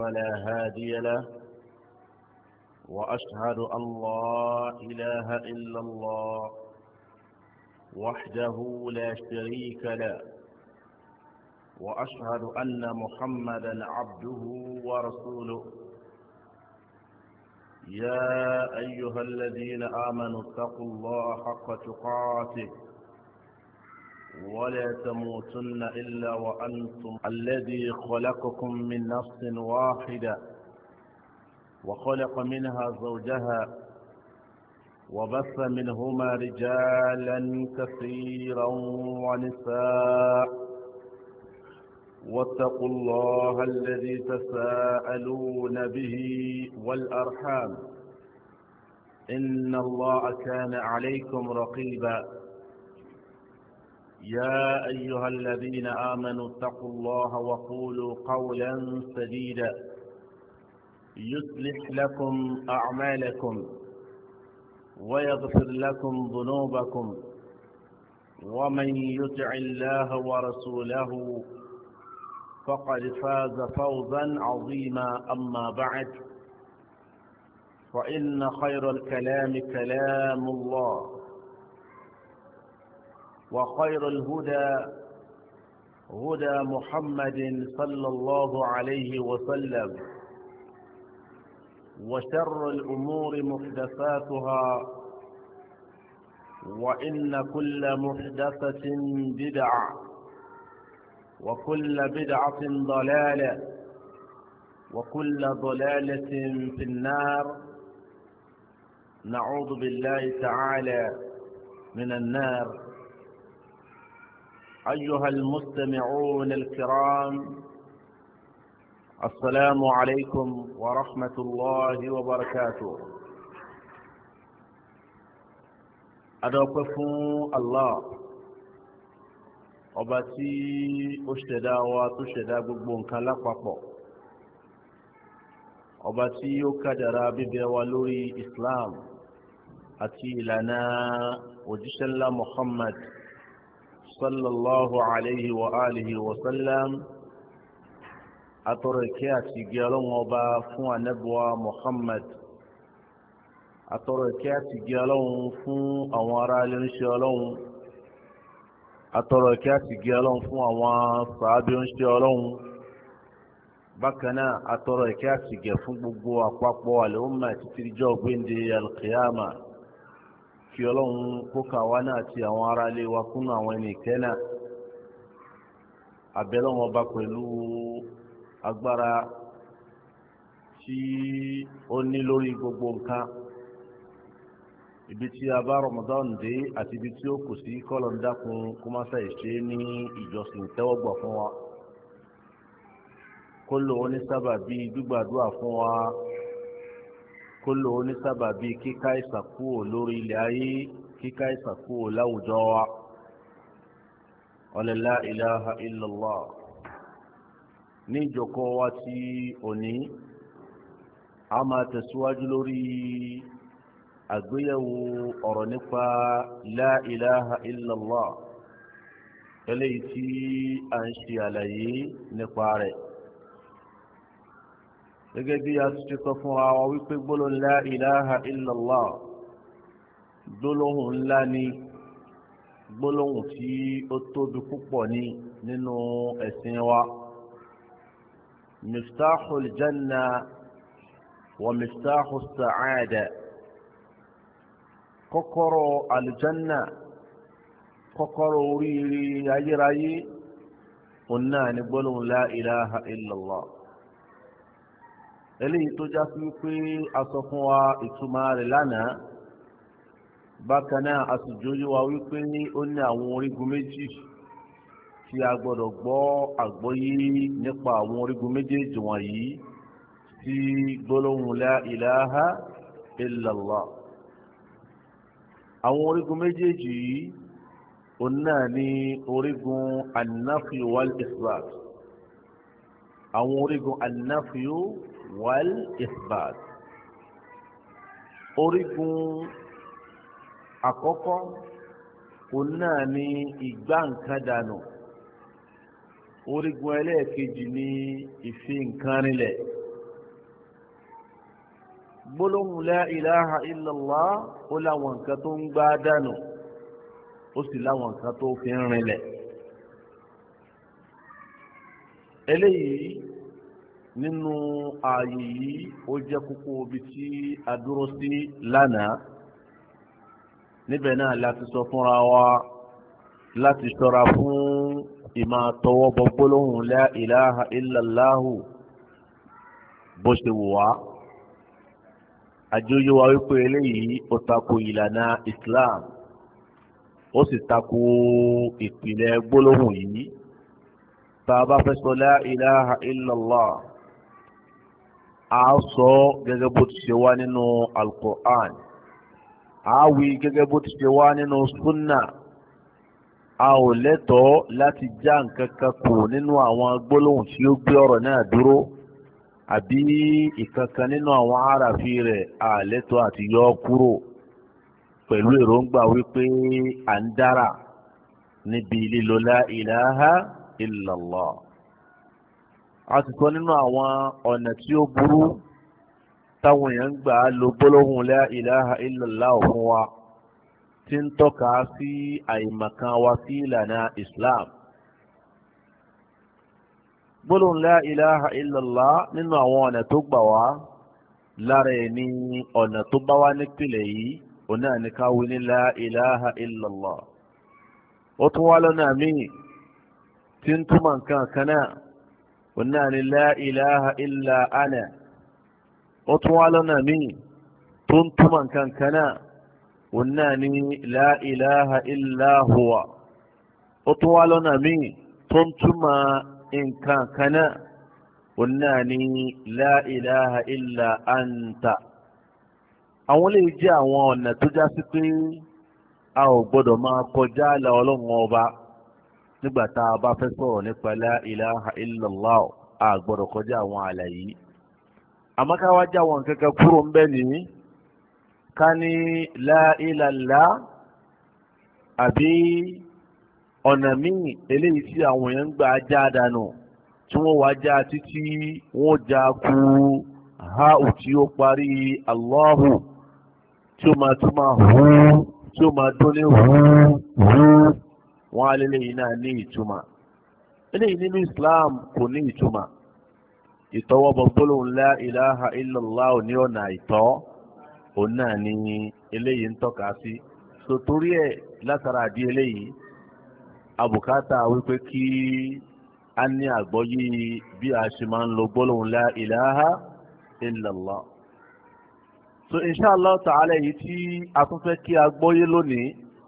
فلا هادي له وأشهد أن لا إله إلا الله وحده لا شريك له وأشهد أن محمدا عبده ورسوله يا أيها الذين آمنوا اتقوا الله حق تقاته ولا تموتن إلا وأنتم الذي خلقكم من نفس واحدة وخلق منها زوجها وبث منهما رجالا كثيرا ونساء واتقوا الله الذي تساءلون به والأرحام إن الله كان عليكم رقيبا يا أيها الذين آمنوا اتقوا الله وقولوا قولا سديدا يصلح لكم أعمالكم ويغفر لكم ذنوبكم ومن يطع الله ورسوله فقد فاز فوزا عظيما أما بعد فإن خير الكلام كلام الله وخير الهدى هدى محمد صلى الله عليه وسلم وشر الأمور محدثاتها وإن كل محدثة بدعة وكل بدعة ضلالة وكل ضلالة في النار نعوذ بالله تعالى من النار. أيها المستمعون الكرام السلام عليكم ورحمة الله وبركاته. أدعوكم الله ọba tí ó ṣẹ̀dá wa tó ṣẹ̀dá gbogbo nǹkan lápapọ̀, ọba tí ó kádàrá bíbẹ wa lórí Islam àti ìlànà òjíṣẹ́ ńlá Muhammad sallallahu alayhi wa alihi wa sallam. Atọrọ ìkẹ́ àti ìgẹ́ Ọlọ́run ọba fún ànábì Muhammad, atọrọ ìkẹ́ àti ìgẹ́ Ọlọ́run fún àwọn ará ilé oníṣẹ́ Ọlọ́run, atọrọ ìkẹ́ àti ìgẹ́ Ọlọ́run fún àwọn sàábé oníṣẹ́ Ọlọ́run. Bákan náà atọrọ ìkẹ́ àti ìgẹ́ fún gbogbo àpapọ̀ àlùmà títí dijọ́ gbéǹde alqiyama. Kí Ọlọ́run kó kà wá náà àti àwọn ará ilé wa kúnnú àwọn ẹni ìkẹ́ náà. Abẹ́lẹ́ wọn ọba pẹ̀lú agbára tí ó ní lórí gbogbo nǹkan, ibi tí a bá Ramadan dé àti ibi tí ó kù sí kọ́lọ̀ ń dákun kó má ṣe ṣe ní ìjọsìn tẹ́wọ́gbà fún wa, kó lò ó ní sábàbí gbígbàdúrà fún wa, kó lò ó ní sábàbí kíká ìsàkúò lórí ilẹ̀ ayé, kíká ìsàkúò láwùjọ wa. La ilaha illallah. Ní ìjókòó wa tí òní a máa tẹ̀síwájú lórí àgbéyẹ̀wò ọ̀rọ̀ nípa la ilaha illallah, eléyìí tí a ń ṣe àlàyé nípa rẹ̀. Gẹ́gẹ́ bí a ti sọ fún wa wípé gbólóhùn la ilaha illallah gbólóhùn ńlá ni, gbólóhùn tí ó tóbi púpọ̀ ní nínú ẹ̀sìn wa. Miftahul janna wa miftahus sa'ada. Kọ́kọ́rọ́ aljanna, kọ́kọ́rọ́ oríire ayérayé, òun náà ni gbólóhùn la ilaha illallah. Eléyìí tó já sí wípé a sọ fún wa ìtumọ̀ rẹ̀ lánàá. Bákan náà a sì jóyè wa wípé ó ní àwọn orígun méjì tí a gbọ́dọ̀ gbọ́ àgbọ́yé nípa àwọn orígun méjèèjì wọ̀nyí sí gbólóhùn la ilaha illallah. Àwọn orígun méjèèjì yìí òun náà ní orígun an-nafy wal isbat. Àwọn orígun an-nafy wal isbat. Orígun àkọ́kọ́ òun náà ní ìgbà nǹkan dànù. Orígun ẹlẹ́ẹ̀kejì ní ìfi nǹkan rinlẹ̀. gbólóhùn la ilaha illallah ó láwọn nǹkan tó ń gbá dànù ó sì láwọn nǹkan tó fi ń rinlẹ̀. eléyìí nínú ààyè yìí ó jẹ́ kókó ibi tí a dúró sí lánàá. níbẹ̀ náà láti sọ fúnra wa láti ṣọ́ra fún ìmọ̀ tọwọ́ bọ gbólóhùn la ilaha illallahu bó ṣe wù wá. àjọyọ̀ wa wípé eléyìí ó tako ìlànà Islam ó sì tako ìpìlẹ̀ gbólóhùn yìí. tá a bá fẹ́ sọ la ilaha illallah a sọ gẹ́gẹ́ bó ti ṣe wá nínú al-Qur'an a wí gẹ́gẹ́ bó ti ṣe wá nínú sunna. a ò lẹ́tọ̀ọ́ láti já nǹkan kan kù nínú àwọn gbólóhùn tí ó gbé ọ̀rọ̀ náà dúró àbí ìkankan nínú àwọn àràfi rẹ̀ a lẹ́tọ̀ọ́ àti yọ kúrò pẹ̀lú èròǹgbà wípé à ń dára níbi lílo la ilaha illallah. a ti sọ nínú àwọn ọ̀nà tí ó burú táwọn èèyàn ń gbà lo gbólóhùn la ilaha illallah fún wa tí ń tọ́ka sí àìmọ̀kan wa sí ìlànà Islam. gbólóhùn la ilaha illallah nínú àwọn ọ̀nà tó gbà wá lára ẹ̀ ní ọ̀nà tó bá wá nípìnlẹ̀ yìí òun náà ní ká wí ní la ilaha illallah. ó tún wá lọ́nà míì tí ń túmọ̀ nǹkan kan náà òun náà ní la ilaha illa ana. ó tún wá lọ́nà míì tó ń túmọ̀ nǹkan kan náà òun náà ní la ilaha illa huwa. ó tún wá lọ́nà míì tó ń túmọ̀ nǹkan kan náà òun náà ní la ilaha illa anta. àwọn lè jẹ́ àwọn ọ̀nà tó já sí pé a ò gbọ́dọ̀ máa kọjá àlà Ọlọ́run ọba nígbà tá a bá fẹ́ sọ̀rọ̀ nípa la ilaha illallah a gbọ́dọ̀ kọjá àwọn àlà yìí. àmọ́ ká wá já àwọn nǹkan kan kúrò ń bẹ nìyí ká ní la ilallah àbí ọ̀nà míì eléyìí tí àwọn èèyàn ń gbà já dànù tí wọ́n wá já títí wọ́n já ku ha tí ó parí Allahu tí ó máa tún máa hù tí ó máa dún ní hù wọ́n á lélẹ́yìn náà ní ìtumọ̀. eléyìí nínú Islam kò ní ìtumọ̀. ìtọwọ́bọ gbólóhùn la ilaha illallah ní ọ̀nà ìtọ́ òun náà ni eléyìí ń tọ́ka sí. sotori ẹ̀ látara àdí eléyìí abùkátà wípé kí a ní àgbọ́yé bí a ṣe máa ń lo gbólóhùn la ilaha illallah. so inshallah ta'ala yìí tí a tún fẹ́ kí a gbọ́yé lónìí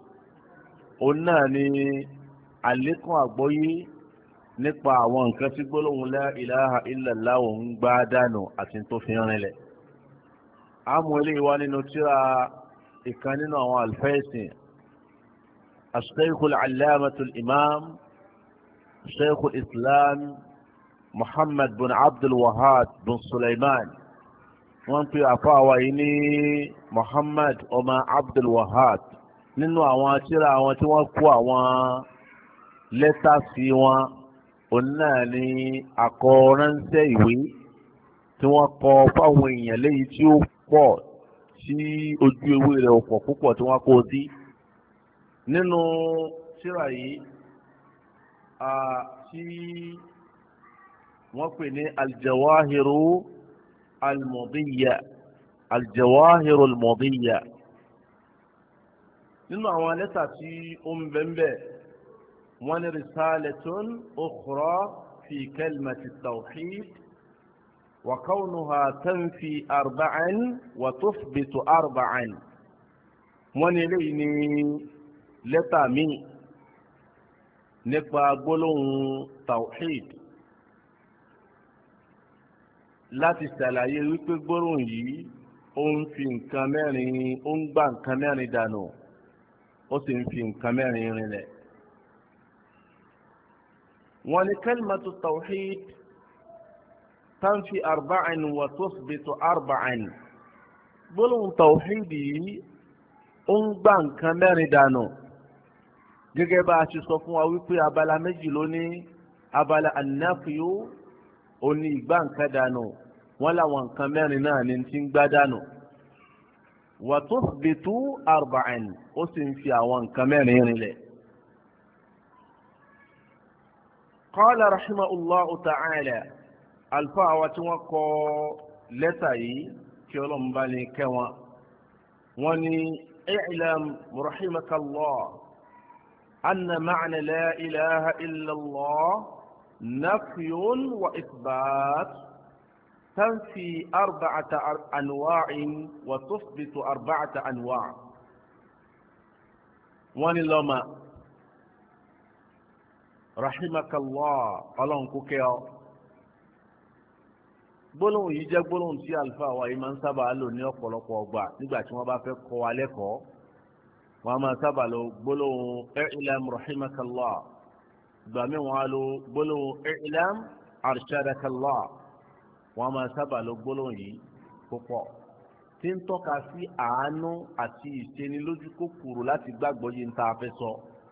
òun náà ni àlékún àgbọ́yé nípa àwọn nǹkan tí gbólóhùn la ilaha illallah ń gbá dànù àti tó fi rinlẹ̀. àmú eléyìí wá nínú tírà ìkan nínú àwọn àlùfẹ́ẹ̀sìn الشيخ العلامة الإمام شيخ الإسلام محمد بن عبد الوهاب بن سليمان wọ́n pe àfáà yìí ní Muhammad ọmọ Abdul Wahhab nínú àwọn tírà àwọn tí wọ́n kó àwọn lẹ́tà sí wọn òun náà ní àkọránṣẹ́ ìwé tí wọ́n kọ fáwọn èèyàn léyìí tí ó pọ̀ tí ojú ewé rẹ̀ ọ̀pọ̀ púpọ̀ tí wọ́n kó sí. nínú tírà yìí tí wọ́n pè ní aljawahiru almọ̀díyà aljawahiru almọ̀díyà nínú àwọn lẹ́tà tí ó ń bẹ́ẹ̀ wọ́n ní risalatun ukhra fi kalimati tawhid wa kawnuha tanfi arba'an wa tuthbitu arba'an. wọ́n ní eléyìí ní lẹ́tà míì nípa gbólóhùn tawhid láti ṣàlàyé wípé gbólóhùn yìí ó ń fi nǹkan mẹ́rin ó ń gbà nǹkan mẹ́rin dànù ó sì ń fi nǹkan mẹ́rin rinlẹ̀. wọ́n ní kalimatu tawhid tanfi arba'an wa tuthbitu arba'an. gbólóhùn tawhid yìí ó ń gbà nǹkan mẹ́rin dànù gẹ́gẹ́ bá a ṣe sọ fún wa wípé abala méjì ló ní abala annafiyu ó ní ìgbà nǹkan dànù wọ́n láwọn nǹkan mẹ́rin náà ní ti ń gbá dànù. wa tuthbitu arba'an ó sì ń fi àwọn nǹkan mẹ́rin rinlẹ̀. qala rahimahullahu ta'ala alfa wa tí wọ́n kọ lẹ́tà yìí kí ọlọ́run bá ní kẹ́ wọn. wọ́n ní i'lam rahimakallah anna ma'na la ilaha illa Allah nafyun wa ithbat تنفي 4 أنواع وتثبت 4 أنواع. وان لما رحمك الله ọlọ́run kó kẹ́ ọ. gbólóhùn yìí jẹ́ gbólóhùn tí àlùfáà wa yìí máa ń sábà lò ní ọ̀pọ̀lọpọ̀ ọgbà nígbà tí wọ́n bá fẹ́ kọ́ wa lẹ́kọ̀ọ́. wọ́n á máa sábà lo gbólóhùn i'lam rahimakallah. ìgbà míì wọ́n á lo gbólóhùn i'lam arshadakallah. wọ́n máa sábà lo gbólóhùn yìí púpọ̀ tí ń tọ́ka sí àánú àti ìṣenilójú kòkòrò láti gbàgbọ́ yìí ń ta afẹ́ sọ.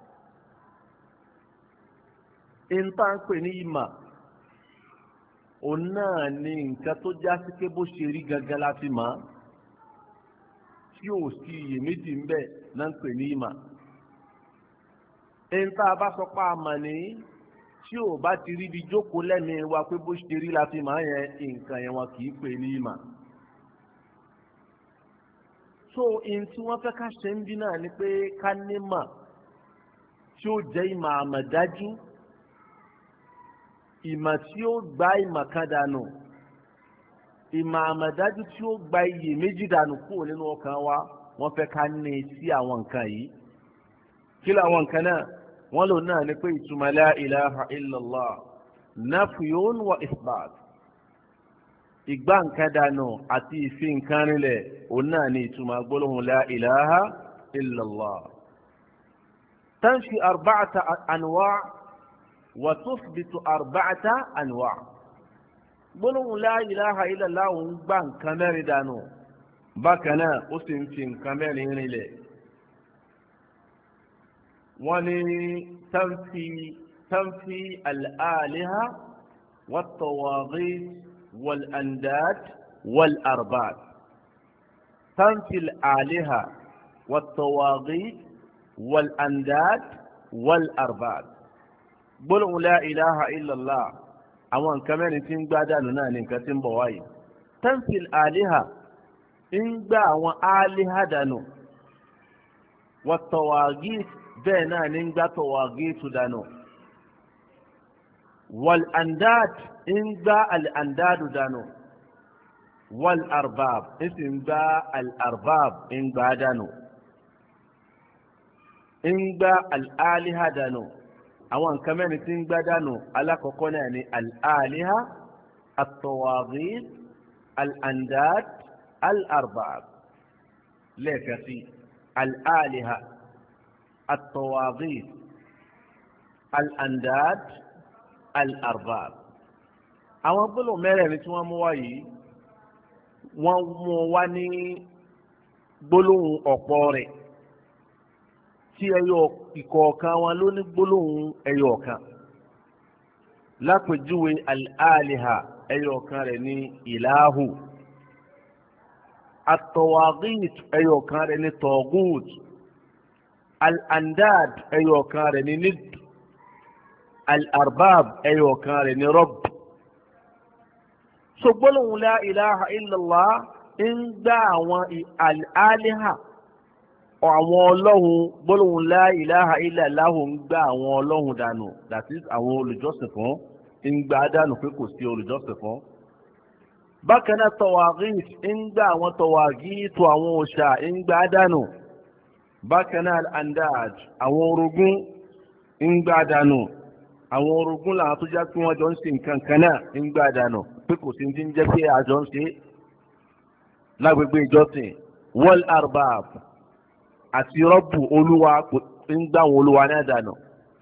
ń tá ń pè ní ìmọ̀ òun náà ni nǹkan tó já sí pé bó ṣe rí gangan láti mọ̀ tí ò sí iyèméjì ń bẹ náà ń pè ní ìmọ̀. ń tá a bá sọ pé a mọ̀ ní tí ò bá ti rí ibi jókòó lẹ́mìí wa pé bó ṣe rí la fi máa yẹn nǹkan yẹn wọn kì í pè ní ìmọ̀. so in tí wọ́n fẹ́ ká ṣe ń bí náà ni pé ká ní mọ̀ tí ó jẹ́ ìmọ̀ àmọ̀dájú, ìmọ̀ tí ó gba ìmọ̀ kan dànù, ìmọ̀ àmọ̀dájú tí ó gba iyèméjì dànù kúrò nínú ọkàn wa. wọ́n fẹ́ ká ní sí àwọn nǹkan yìí. kí làwọn nǹkan náà? wọ́n lò náà ní pé ìtumọ̀ la ilaha illallah nafyun wa isbat. ìgbà nǹkan dànù àti ìfi nǹkan rinlẹ̀ òun náà ní ìtumọ̀ gbólóhùn la ilaha illallah. tanfi 4 anwa' wa tuthbitu 4 anwa'. gbólóhùn la ilaha illallah òun gbà nǹkan mẹ́rin dànù bákan náà ó sì ń fi nǹkan mẹ́rin rinlẹ̀. wọ́n ní tanfi al-aliha wat-tawaghit wal-andad wal-arbab. tanfi al-aliha wat-tawaghit wal-andad wal-arbab. gbólóhùn la ilaha illallah àwọn nǹkan mẹ́rin tí ń gbá dànù náà ní nǹkan tí ń bọ̀ wáyé. tanfi al-aliha ń gbá àwọn aliha dànù, wat-tawaghit bẹ́ẹ̀ náà ní ń gbá tawaghitu dànù, wal-andad ń gbá al-andadu dànù, wal-arbab ń sì ń gbá al-arbab ń gbá dànù, ń gbá al-aliha dànù. àwọn nǹkan mẹ́rin tí ń gbá dànù alákọ̀ọ́kọ́ náà ní al-aliha, at-tawaghit, al-andad, al-arbab. lẹ́ẹ̀kan sí al-aliha, الطواغيت، الأنداد، الأرباب. àwọn gbólóhùn mẹ́rẹ̀ẹ̀rin tí wọ́n mú wá yìí wọ́n mú wá ní gbólóhùn ọ̀pọ̀ rẹ̀ tí ẹyọ ìkọ̀ọ̀kan wọn ló ní gbólóhùn ẹyọ ọ̀kan. lápèjúwe al-aliha ẹyọ ọ̀kan rẹ̀ ní ìláhù, at-tawaghit ẹyọ ọ̀kan rẹ̀ ní taghut, al-andad ẹyọ kan rẹ̀ ní nid, al-arbab ẹyọ kan rẹ̀ ní rabb. so gbólóhùn la ilaha illallah ń gbá àwọn al-aliha àwọn ọlọ́hun. gbólóhùn la ilaha illallah ń gbá àwọn ọlọ́hun dànù, that is àwọn olùjọ́sìn fún, ń gbá dànù pé kò sí olùjọ́sìn fún. bákan náà tawaghit ń gbá àwọn tawaghit àwọn òòṣà ń gbá dànù. bákan náà al-andad àwọn orogún ń gbá dànù. àwọn orogún làwọn tó jẹ́ pé wọ́n jọ ń ṣe nǹkan kan náà ń gbá dànù pé kò sí ti ń jẹ́ pé àjọ ń ṣe lágbègbè ìjọsìn. wal arbab àti rọ́bù olúwa ń gbá àwọn olúwa náà dànù.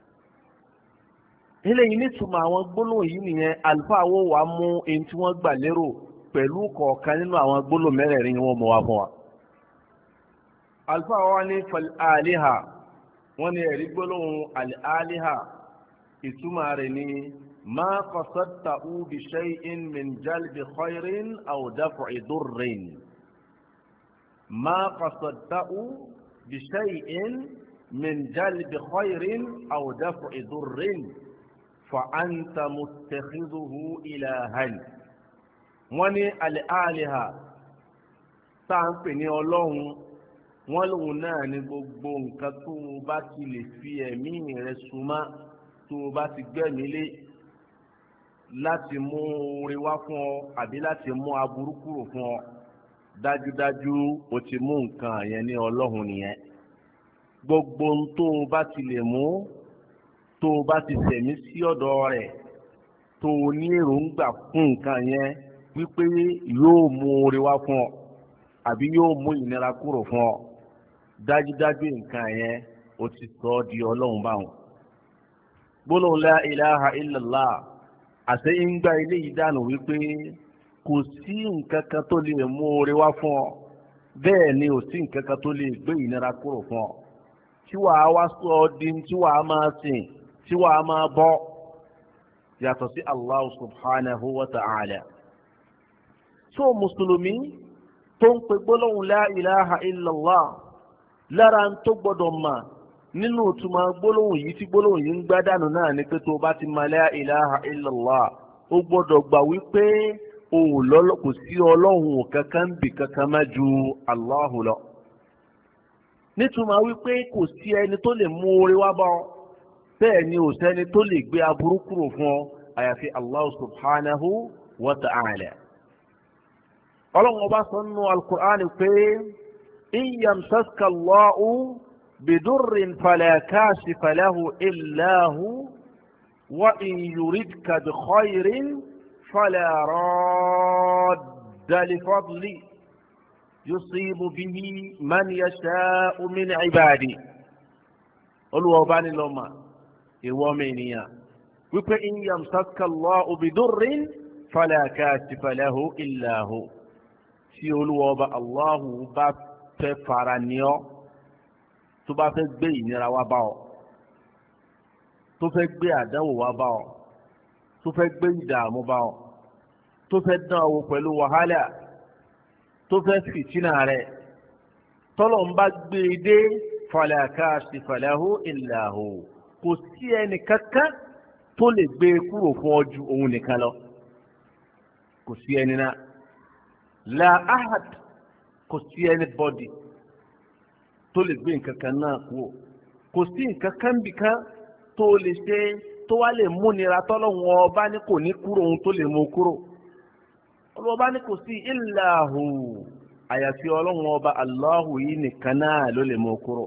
eléyìí nítumọ̀ àwọn gbólóhùn yìí nìyẹn. àlùfáà wo wàá mú ẹni tí wọ́n gbà lérò pẹ̀lú kọ̀ọ̀kan nínú àwọn gbólóhùn mẹ́rẹ̀ẹ̀rin ni wọ́n mú wá fún wa. àlùfáà wa ní fal-aliha, wọ́n ní ẹ̀rí gbólóhùn al-aliha ìtumọ̀ rẹ̀ ní ma qasadtahu bi shay'in min jalbi khayrin aw daf'i durrin. ma qasadtahu bi shay'in min jalbi khayrin aw daf'i durrin fa anta muttakhidhuhu ilahan. wọ́n ní al-aliha tá à ń pè ní ọlọ́run, wọ́n lòun náà ní gbogbo nǹkan tó o bá ti lè fi ẹ̀mí rẹ̀ súnmọ́, tó o bá ti gbẹ̀mí lé láti mú oore wá fún ọ àbí láti mú aburú kúrò fún ọ, dájúdájú o ti mú nǹkan yẹn ní ọlọ́run nìyẹn. gbogbo ohun tó o bá ti lè mú, tó o bá ti sẹ̀mí sí ọ̀dọ̀ rẹ̀, tó o ní èròǹgbà fún nǹkan yẹn wípé yóò mú oore wá fún ọ àbí yóò mú ìnira kúrò fún ọ, dájúdájú nǹkan yẹn o ti sọ ọ́ di ọlọ́run báwọn. gbólóhùn la ilaha illallah àti ìgbà ilé yìí dànù wípé kò sí nǹkan kan tó lè mú oore wá fún ọ, bẹ́ẹ̀ ni ò sí nǹkan kan tó lè gbé ìnira kúrò fún ọ, tí wàá wá sọ ọ́ di tí wàá máa sìn, tí wàá máa bọ́ yàtọ̀ sí Allah subhanahu wa ta'ala. so mùsùlùmí tó ń pe gbólóhùn la ilaha illallah, lára ń tó gbọdọ̀ mà nínú ìtumọ̀ gbólóhùn yìí tí gbólóhùn yìí ń gbá dànù náà ni pé tó bá ti ma la ilaha illallah, ó gbọdọ̀ gbà wípé kò sí ọlọ́hun kankan bì kankan má ju Allahu lọ. nítumọ̀ wípé kò sí ẹni tó lè mú oore wá bá ọ, bẹ́ẹ̀ ni ò sẹ́ni tó lè gbé aburú kúrò fún ọ àyàfi Allah subhanahu wa ta'ala. ọlọ́run ọba sọ nínú al-Qur'an pé in yamsaska Allahu bidurrin fala kashifa lahu illa hu wa in yuridka bi khayrin fala radda li fadli yusibu bihi man yasha'u min ibadi. Olúwa ọba ní lọ́mà ìwọ ọmọ ènìyàn wípé in yamsaska Allahu bidurrin fala kashifa lahu illa hu, tí Olúwa ọba Allahu bá fẹ́ fara ní ọ, tó bá fẹ́ gbé ìnira wá bá ọ, tó fẹ́ gbé àdánwò wá bá ọ, tó fẹ́ gbé ìdààmú bá ọ, tó fẹ́ dán ọ pẹ̀lú wàhálà, tó fẹ́ fìtínà rẹ̀, tọ́lọ̀ ń bá gbé e dé fala kashifa lahu illa hu, kò sí ẹnì kankan tó lè gbé e kúrò fún ọ ju òun nìkan lọ. kò sí ẹni náà, la ahad, kò sí anybody tó lè gbé nǹkan kan náà kúrò. kò sí nǹkan kan bìkan tó lè ṣe tó wá lè múnira tọ́lọ́hun ọba ní kò ní kúrò ohun tó lè mú kúrò. ọlọ́ba ní kò sí illa hu, àyàfi ọlọ́hun ọba Allahu yìí nìkan náà ló lè mú kúrò.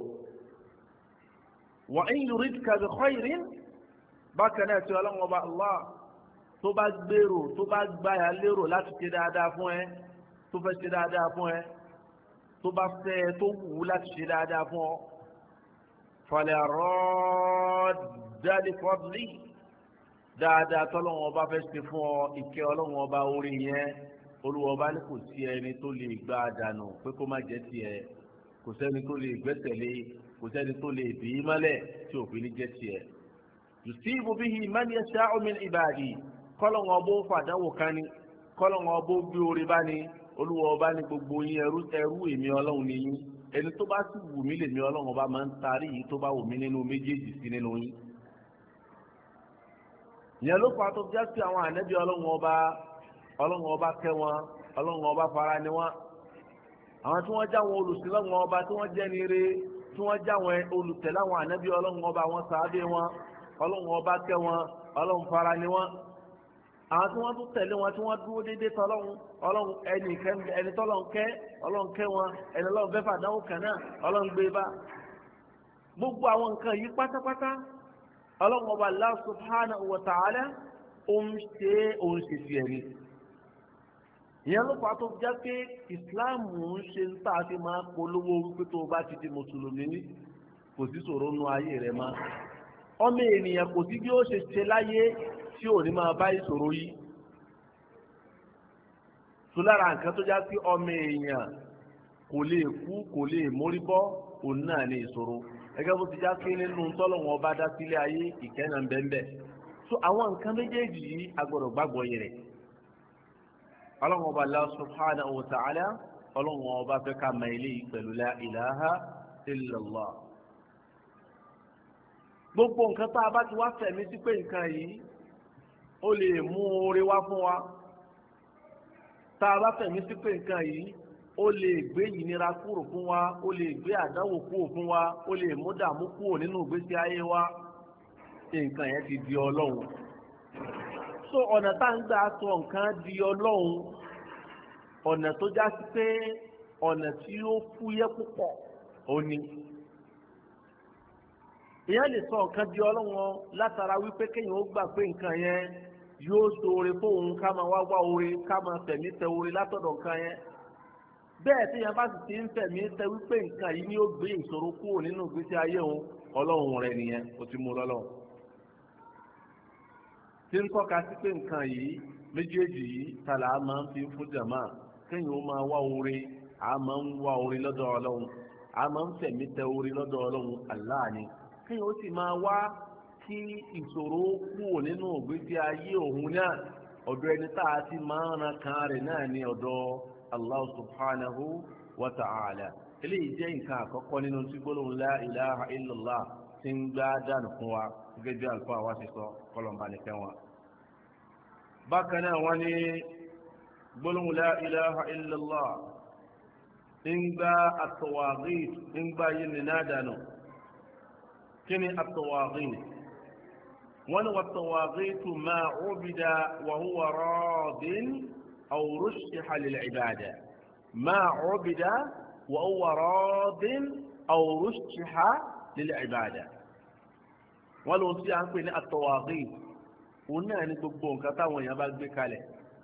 wa in yuridka bi khayrin, bákan náà tí ọlọ́hun ọba Allah tó bá gbèrò, tó bá gbáyà lérò láti ṣe dáadáa fún ẹ, tó fẹ́ ṣe dáadáa fún ẹ, tó bá fẹ́ tó wù ú láti ṣe dáadáa fún ọ, fala radda li fadli, dáadáa tọ́lọ́wọ́n ọba fẹ́ ṣe fún ọ, ìkẹ́ ọlọ́wọ́n ọba orí yẹn, Olúwa ọba ní kò sí ẹni tó lè gbá dànù pé kó má jẹ́ tiẹ̀, kò sẹ́ni tó lè gbẹ́sẹ̀lé, kò sẹ́ni tó lè bí í mọ́lẹ̀ tí òfin ní jẹ́ tiẹ̀. yusibu bihi man yasha'u min ibadi, kọ́lọ́wọ́n ọba ó fàdánwò kan ní, kọ́lọ́wọ́n ọba ó gbé orí bá ní. Olúwa ọba ní gbogbo yín ẹrú èmi ọlọ́run ni yín, ẹni tó bá sì wù mí lèmi ọlọ́run ọba máa ń tarí yìí tó bá wù mí nínú méjèèjì sí nínú yín. ìyẹn ló fà á tó já sí àwọn ànábì ọlọ́run ọba kẹ́ wọn, ọlọ́run ọba fara ni wọn. àwọn tí wọ́n já wọn olùsìn lọ́wọ́ ọba, tí wọ́n jẹ́ nire, tí wọ́n já wọn olùtẹ̀lé àwọn ànábì ọlọ́run ọba, wọn sàábé wọn, ọlọ́run ọba kẹ́ wọn, ọlọ́run fara ni wọn. àwọn tí wọ́n tún tẹ̀lé wọn, tí wọ́n dúró déédéé tọ́lọ́run, ọlọ́run ẹni tọ́lọ́run kẹ́, ọlọ́run kẹ́ wọn, ẹni ọlọ́run fẹ́ fàdánwò kan náà, ọlọ́run gbé bá. gbogbo àwọn nǹkan yìí pátápátá ọlọ́run ọba Allah subhanahu wa ta'ala òun ṣe fi ẹ̀rí. ìyẹn ló fà á tó já pé ìsìláàmù ń ṣe ń tà sí máa polówó wípé tó o bá ti di mùsùlùmí kò sí ṣòro nú ayé rẹ mọ́. ọmọ ènìyàn kò sí bí ó ṣe ṣe láyé tí ò ní máa bá ìṣòro yìí. tó lára nǹkan tó já sí ọmọ èèyàn kò lè kú, kò lè mórí bọ́, òun náà ní ìṣòro. gẹ́gẹ́ bó ti já sí nínú tọ́lọ́wọ́n ọba dá sílé ayé ìkẹ́nà ń bẹ́ẹ̀. so àwọn nǹkan méjèèjì yìí a gbọ́dọ̀ gbàgbọ́ yẹn rẹ̀. ọlọ́run ọba Allah subhanahu wa ta'ala ọlọ́run ọba fẹ́ ká mọ eléyìí pẹ̀lú la ilaha illallah. gbogbo nǹkan tá a bá ti wá fẹ̀mí sí pé nǹkan yìí ó lè mú oore wá fún wa, tá a bá fẹ̀mí sí pé nǹkan yìí ó lè gbé ìnira kúrò fún wa, ó lè gbé àdánwò kúrò fún wa, ó lè mú dààmú kúrò nínú ìgbésí ayé wa, nǹkan yẹn ti di ọlọ́run. so ọ̀nà tá ń gbà sọ nǹkan di ọlọ́run, ọ̀nà tó já sí pé ọ̀nà tí ó fúyẹ́ púpọ̀ ó ní. ìyẹn lè sọ nǹkan di ọlọ́run látara wípé kéèyàn ó gbà pé nǹkan yẹn yóò ṣoore fóun, ká máa wá wá oore, ká máa tẹ̀mí tẹ oore látọ̀dọ̀ nǹkan yẹn. bẹ́ẹ̀ tí yẹn bá sì ti ń tẹ̀mí tẹ wípé nǹkan yìí ni ó gbé ìṣòro kúrò nínú ìgbésí ayé òun, ọlọ́run rẹ̀ nìyẹn, ó ti mú lọ́lọ́run. tí ń tọ́ka sí pé nǹkan yìí méjèèjì yìí tààlà á máa ń fi fún jàmá, kéèyàn ó máa wá oore, á máa ń wá oore lọ́dọ̀ ọlọ́run, á máa ń tẹ̀mí tẹ oore lọ́dọ̀ ọlọ́run Allah ni. kéèyàn ó sì máa wá kí ìṣòro kúrò nínú ìgbésí ayé òun náà, ọ̀dọ̀ ẹni tá a ti máa ń ran kan rẹ̀ náà ní ọ̀dọ̀ Allah subhanahu wa ta'ala. eléyìí jẹ́ nǹkan àkọ́kọ́ nínú tí gbólóhùn la ilaha illallah ti ń gbá dànù fún wa gẹ́gẹ́ bí àlùfáà wa ti sọ kọlọ̀mbà nìkan wọn. bákan náà wọ́n ní gbólóhùn la ilaha illallah ń gbá at-tawaghit, ń gbá yìí nínú dànù. kí ni at-tawaghit? wọ́n ní wat-tawaghit ma ubida wa huwa radin aw rushiha lil-ibada. ma ubida wa huwa radin aw rushiha lil-ibada. wọ́n lóun tí a ń pè ní at-tawaghit, òun náà ní gbogbo nǹkan táwọn èèyàn bá gbé kalẹ̀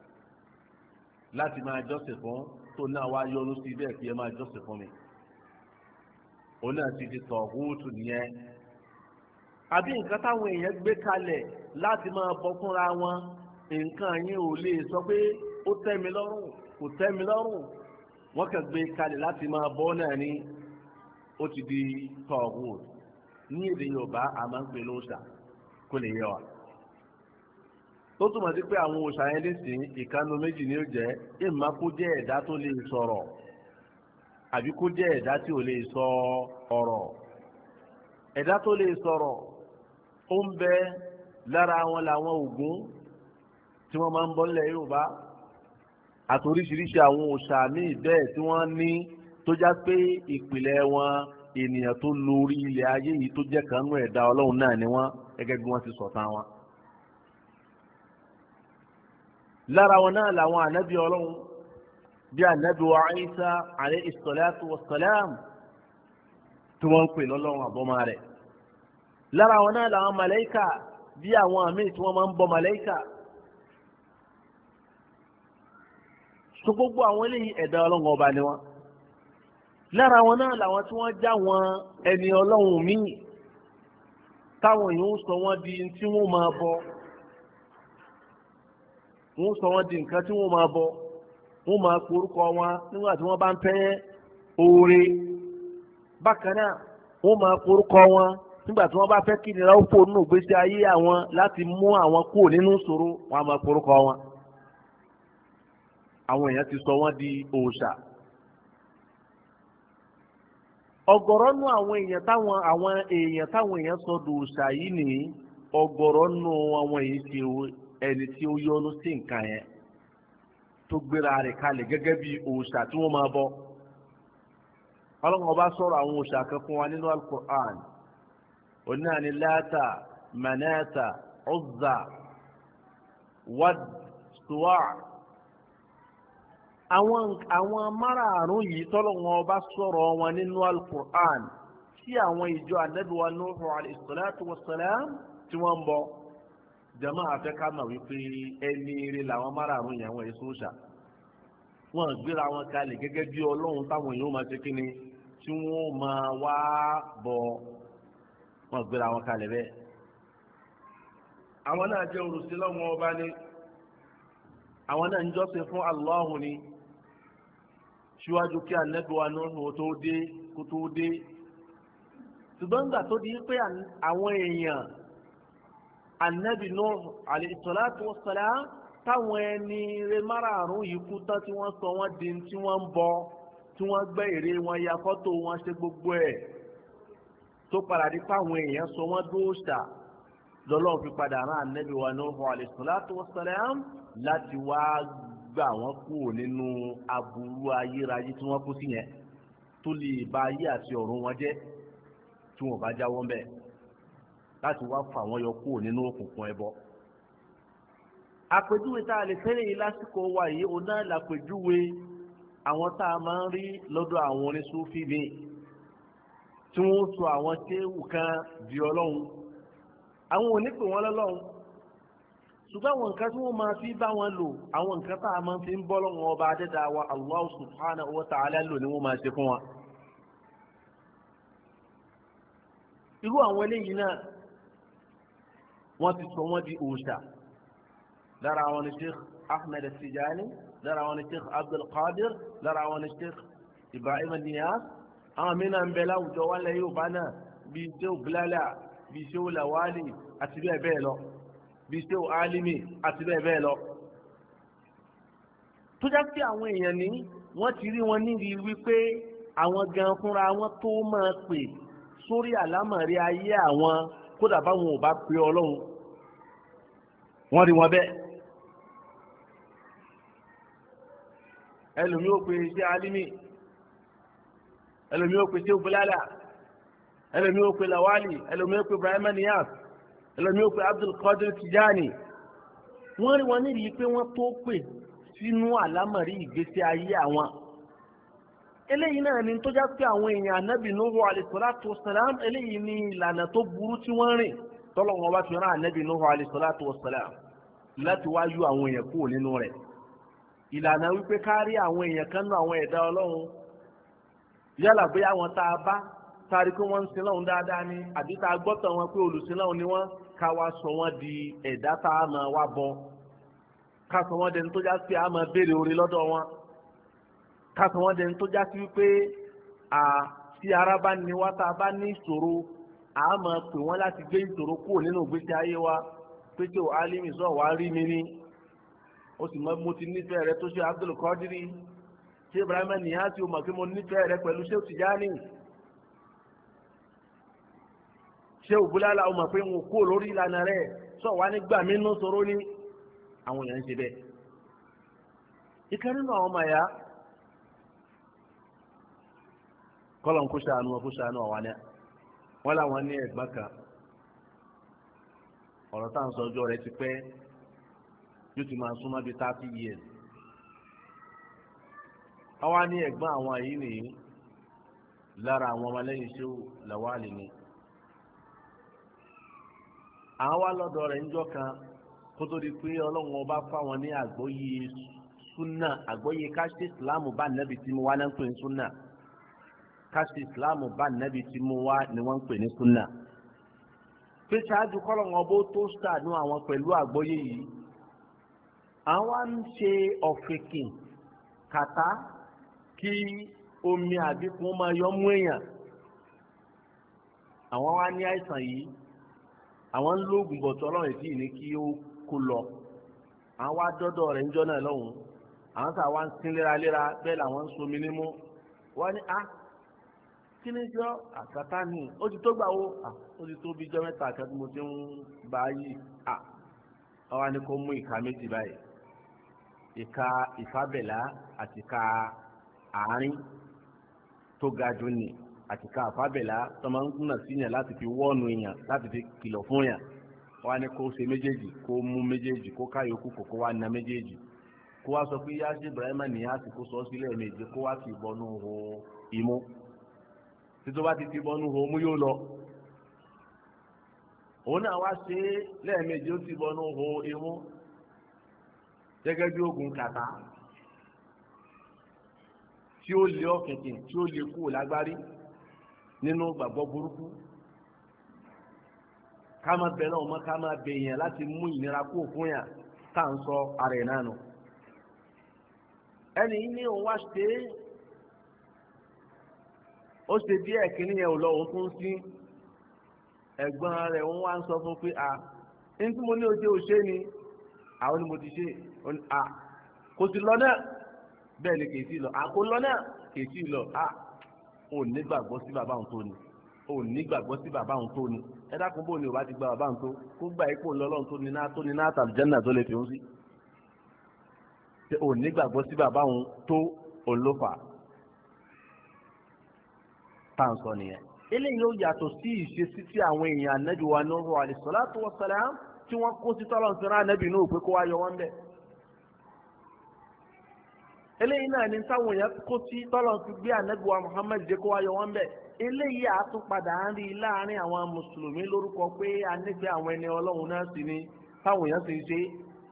láti máa jọ́sìn fún, tó náà wá yọrù sí bẹ́ẹ̀ kí ẹ máa jọ́sìn fún mi, òun náà ti di tọ̀gúùtù nìyẹn. àbí nǹkan táwọn èèyàn gbé kalẹ̀ láti máa bọ fúnra wọn, nǹkan yẹn ò lè sọ pé ó tẹ́ mi lọ́rùn, kò tẹ́ mi lọ́rùn, wọ́n kàn gbé kalẹ̀ láti máa bọ náà ní, ó ti di tọ̀gúùtù. ní èdè Yorùbá a máa ń pè lóòṣà, kó lè yé wa. tó túmọ̀ sí pé àwọn òòṣà yẹn lè sìn ìkànnì méjì ni ó jẹ́, ìmọ̀ kó jẹ́ ẹ̀dá tó lè sọ̀rọ̀ àbí kó jẹ́ ẹ̀dá tí ò lè sọ ọ̀rọ̀. ẹ̀dá tó lè sọ̀rọ̀ ó ń bẹ lára wọn làwọn Ògún tí wọ́n máa ń bọ nílẹ̀ Yorùbá, àtòríṣiríṣi àwọn òòṣà míì bẹ́ẹ̀ tí wọ́n ní, tó já pé ìpìlẹ̀ wọn ènìyàn tó lórí ilẹ̀ ayé yìí tó jẹ́ kanú ẹ̀dá Ọlọ́run náà ni wọ́n, gẹ́gẹ́ bí wọ́n ti sọ̀tàn wọn. lára wọn náà làwọn ànábì Ọlọ́run bí ànábì wa Ìsá alayhi salatu wassalam tí wọ́n ń pè lọ́lọ́run àbọ́mọ rẹ̀. lára wọn náà làwọn màláíkà bí àwọn àmì tí wọ́n máa ń bọ màláíkà. so gbogbo àwọn eléyìí ẹ̀dá Ọlọ́run ọba ni wọ́n. lára wọn náà làwọn tí wọ́n já wọn ẹni Ọlọ́run míì táwọn yòó sọ wọ́n di tí wọ́n máa bọ, wọ́n sọ wọ́n di nǹkan tí wọ́n máa bọ, wọ́n máa porúkọ wọn nígbà tí wọ́n bá ń fẹ́ oore. bákan náà wọ́n máa porúkọ wọn nígbà tí wọ́n bá fẹ́ kí nira ó pò nínú ìgbésí ayé àwọn láti mú àwọn kúrò nínú ìṣòro, wọ́n á máa porúkọ wọn. àwọn èèyàn ti sọ wọ́n di òòṣà. ọ̀gọ̀rọ̀ nù àwọn èèyàn táwọn èèyàn sọ di òòṣà yìí nìyí, ọ̀gọ̀rọ̀ nù àwọn èèyàn ti ẹni tí ó yọ́nú sí nǹkan yẹn tó gbéra rẹ̀ kalẹ̀ gẹ́gẹ́ bí òòṣà tí wọ́n máa bọ. Ọlọ́run ọba sọ̀rọ̀ àwọn òòṣà kan fún wa nínú Al-Qur'an. òní náà ni Láta, Manata, Uzza, Wad, Suwa'. àwọn márààrún yìí tọ́lọ́run ọba sọ̀rọ̀ wọn nínú Al-Qur'an tí àwọn ìjọ Ànábì wa Nuhu alayhi salatu wassalam tí wọ́n ń bọ. jama afẹ́ká mà wípé ẹni eré làwọn márààrún yẹn wọ́n èso ṣà. wọ́n gbéra wọn kalẹ̀ gẹ́gẹ́ bí Ọlọ́run táwọn èèyàn máa ṣe kíni tí wọ́n máa wá bọ. wọ́n gbéra wọn kalẹ̀ bẹ́ẹ̀. àwọn náà jẹ́ olùsílọ́wọ́n ọba ni, àwọn náà ń jọ́sìn fún Allahu ni, síwájú kí Ànábì wa Nuhu tó dé kó tó dé. ṣùgbọ́n nígbà tó di pé àwọn èèyàn Ànábì Nuhu alayhi salatu wassalam táwọn ẹni rẹ̀ márààrún yìí kú tán tí wọ́n sọ wọ́n di tí wọ́n ń bọ, tí wọ́n gbẹ́ ère wọn ya fọ́tò wọn ṣe gbogbo ẹ̀ tó padà di fáwọn èèyàn sọ wọ́n dóòṣà lọ́lọ́run fi padà rán ànábì wa Nuhu alayhi salatu wassalam láti wá gbà wọ́n kúrò nínú aburú ayérayé tí wọ́n kú sí yẹn tó lè ba ayé àti ọ̀run wọn jẹ́ tí wọ́n bá jáwọ́ ńbẹ̀ láti wá fà wọ́n yọ kúrò nínú òkùnkùn ẹbọ. àpèjúwe tá a lè fẹ́rẹ̀ yìí lásìkò wa yìí òun náà làpèjúwe àwọn tá a máa ń rí lọ́dọ̀ àwọn oníṣúfì mi tí wọ́n sọ àwọn ṣéwù kan di ọlọ́run àwọn ò ní pè wọ́n lọ́lọ́run ṣùgbọ́n àwọn nǹkan tí wọ́n máa fi bá wọn lò àwọn nǹkan tá a máa fi ń bọ́ lọ́wọ́ ọba adẹ́dàá wa Allah subhanahu wa ta'ala lò ní wọ́n máa ṣe fún wa. irú àwọn eléyìí náà wọ́n ti sọ wọ́n di òòṣà lára àwọn ni Sheikh Ahmed Tijani lára àwọn ni Sheikh Abdul Qadir lára àwọn ni Sheikh Ibrahim Niyas àwọn mìíràn ń bẹ láwùjọ wọn lẹ Yorùbá náà bíi Sheikh Bilala bíi Sheikh Lawali àti bẹ́ẹ̀ bẹ́ẹ̀ lọ bíi Sheikh Alimi àti bẹ́ẹ̀ bẹ́ẹ̀ lọ. tó já sí àwọn èèyàn ní wọ́n ti rí wọn níbi wípé àwọn gan fúnra wọn tó máa pè sórí àlámọ̀rí ayé àwọn kódà báwọn ò bá pe Ọlọ́run wọ́n rí wọn bẹ́ẹ̀. ẹlòmíì ó pe Sheikh Alimi ẹlòmíì ó pe Sheikh Bilala ẹlòmíì ó pe Lawali ẹlòmíì ó pe Ibrahim Niyas ẹlòmíì ó pe Abdul Qadir Tijani wọ́n rí wọn nídìí pé wọ́n tó pè sínú àlámọ̀rí ìgbésí ayé àwọn. eléyìí náà ni tó já pé àwọn èèyàn anábì Nuhu alayhi salatu wassalam eléyìí ni ìlànà tó burú tí wọ́n rìn tọ́lọ́wọ́n bá fi rán anábì Nuhu alayhi salatu wassalam láti wá yọ àwọn èèyàn kúrò nínú rẹ̀. ìlànà wípé kárí àwọn èèyàn kan náà àwọn ẹ̀dá Ọlọ́run yálà bóyá àwọn tá a bá sáré pé wọ́n ń sin lọ́hùn dáadáa ni àbí tá a gbọ́tọ̀ wọn pé olùsìn lọ́hùn ni wọ́n ká wá sọ wọ́n di ẹ̀dá tá a máa wá bọ ká sọ wọ́n dẹni tó já sí a máa béèrè orí lọ́dọ̀ wọn ká sọ wọ́n dẹni tó já sí wípé tí ara bá ní wá tá a bá ní ìṣòro a máa pè wọ́n láti gbé ìṣòro kúrò nínú ìgbésí ayé wa pé tí o Alimi sọ wá rí mi ní o sì mọ mo ti nífẹ̀ẹ́ rẹ tó ṣe Abdul Qadiri ṣé Ibrahim Niyas o mọ̀ pé mo nífẹ̀ẹ́ rẹ pẹ̀lú ṣé o Tijani ṣé o Bilala o mọ̀ pé mo kó lórí ìlànà rẹ sọ wá nígbà mí nù sọ̀rọ̀ ní àwọn èèyàn ń ṣe bẹ́ẹ̀. ìkan nínú àwọn ọmọ ẹ̀yà kọ́lọ̀ ń kó ṣàánú wọn kó ṣàánú àwọn náà wọ́n làwọn ní ẹ̀gbọ́n kan ọ̀rọ̀ tá à ń sọ ọjọ́ rẹ̀ ti pẹ́ yóò ti máa súnmọ́ bíi 30 years. àwa ní ẹ̀gbọ́n àwọn yìí nìyí lára àwọn ọmọlẹ́yìn Shehu Lawali ni. àwọn wá lọ́dọ̀ rẹ̀ níjọ́ kan kó tó di pé Ọlọ́run ọba fáwọn ní àgbọ́yé súnà àgbọ́yé káṣí ìsìláàmù bá nẹ́bi tí mo wá náà ń pè ní súnà káṣí ìsìláàmù bá nẹ́bi tí mo wá ni wọ́n ń pè ní súnà. pé ṣáájú kọ́lọ́run ọba ó tó ṣàánú àwọn pẹ̀lú àgbọ́yé yìí àwọn ń ṣe ọ̀fìnkìn kàtá kí omi àbíkú máa yọ mú èèyàn àwọn wá ní àìsàn yìí àwọn ń lóògùn bọ̀tọ̀ Ọlọ́run tí ì ní kí ó kó lọ àwọn wá dọ́dọ̀ rẹ̀ níjọ́ náà lọ́hùn àwọn sà wá ń sin léraléra bẹ́ẹ̀ làwọn ń somi nímú wọ́n ní kí ni jọ àkàtà ni ó ti tó gbà wo ó ti tó bí jọ́ mẹ́ta àkàtà mo ti ń bá yìí wọ́n wá ní kó mú ìka méjì báyìí ìka ìfábẹ̀lá àti ìka àárín tó ga jù ní àti ìka àfábẹ̀lá tó máa ń gbúnà síyàn láti fi wọ́ọ̀nù èèyàn láti fi kìlọ̀ fún yàn wọ́n á ní kó ṣe méjèèjì kó mú méjèèjì kó ká yòókù kó wá na méjèèjì kó wá sọ pé yáṣẹ Ibrahim Niyas kó sọ sílẹ̀ méje kó wá fi bọnú ho imú títí bá ti fi bọnú ho mú yóò lọ òun náà wá ṣe lẹ́ẹ̀mejì ó ti bọnú ho imú gẹ́gẹ́ bí oògùn kàtá tí ó lé ọ̀kìnkìn tí ó lé kúrò lágbárí nínú gbàgbọ́ burúkú ká máa bẹ náà mọ́ ká máa bẹ yẹn láti mú ìnira kúrò fún yàn tá à ń sọ ara ẹ̀ náà nù. ẹni ní òun wá ṣe é ó ṣe díẹ̀ kínní yẹn ò lọ òun tún sí ẹ̀gbọ́n rẹ̀ òun wá ń sọ fún pé ní tí mo ní oṣù òṣè ni àwọn ni mo ti ṣe kò sì lọ náà bẹ́ẹ̀ ni kìí sí lọ àkólọ́ náà kìí sí lọ ò nígbàgbọ́ sí bàbá òun tó ni ò nígbàgbọ́ sí bàbá òun tó ni ẹ dákun bò ní ò bá ti gba bàbá òun tó kó gbà ipò lọ́lọ́run tó ní náà tàbí jẹ́nà tó lè fi òun sí ò nígbàgbọ́ sí bàbá òun tó olófà tá à ń sọ nìyẹn. eléyìí ó yàtọ̀ sí ìṣesí tí àwọn èèyàn ànábì wa Nuhu alayhi salatu wa salam tí wọ́n kó sí tọ́lọ̀ sí rán ànábì Nuhu pé kó wá yọ wọ́n bẹ́ẹ̀. eléyìí náà ni táwọn èèyàn kó sí tọ́lọ̀ sí gbé ànábì wa Muhammad dé kó wá yọ wọ́n bẹ́ẹ̀. eléyìí àtúpadà ń rí láàrin àwọn mùsùlùmí lórúkọ pé a nífẹ̀ẹ́ àwọn ẹni ọlọ́run náà sì ni táwọn èèyàn sì ń ṣe.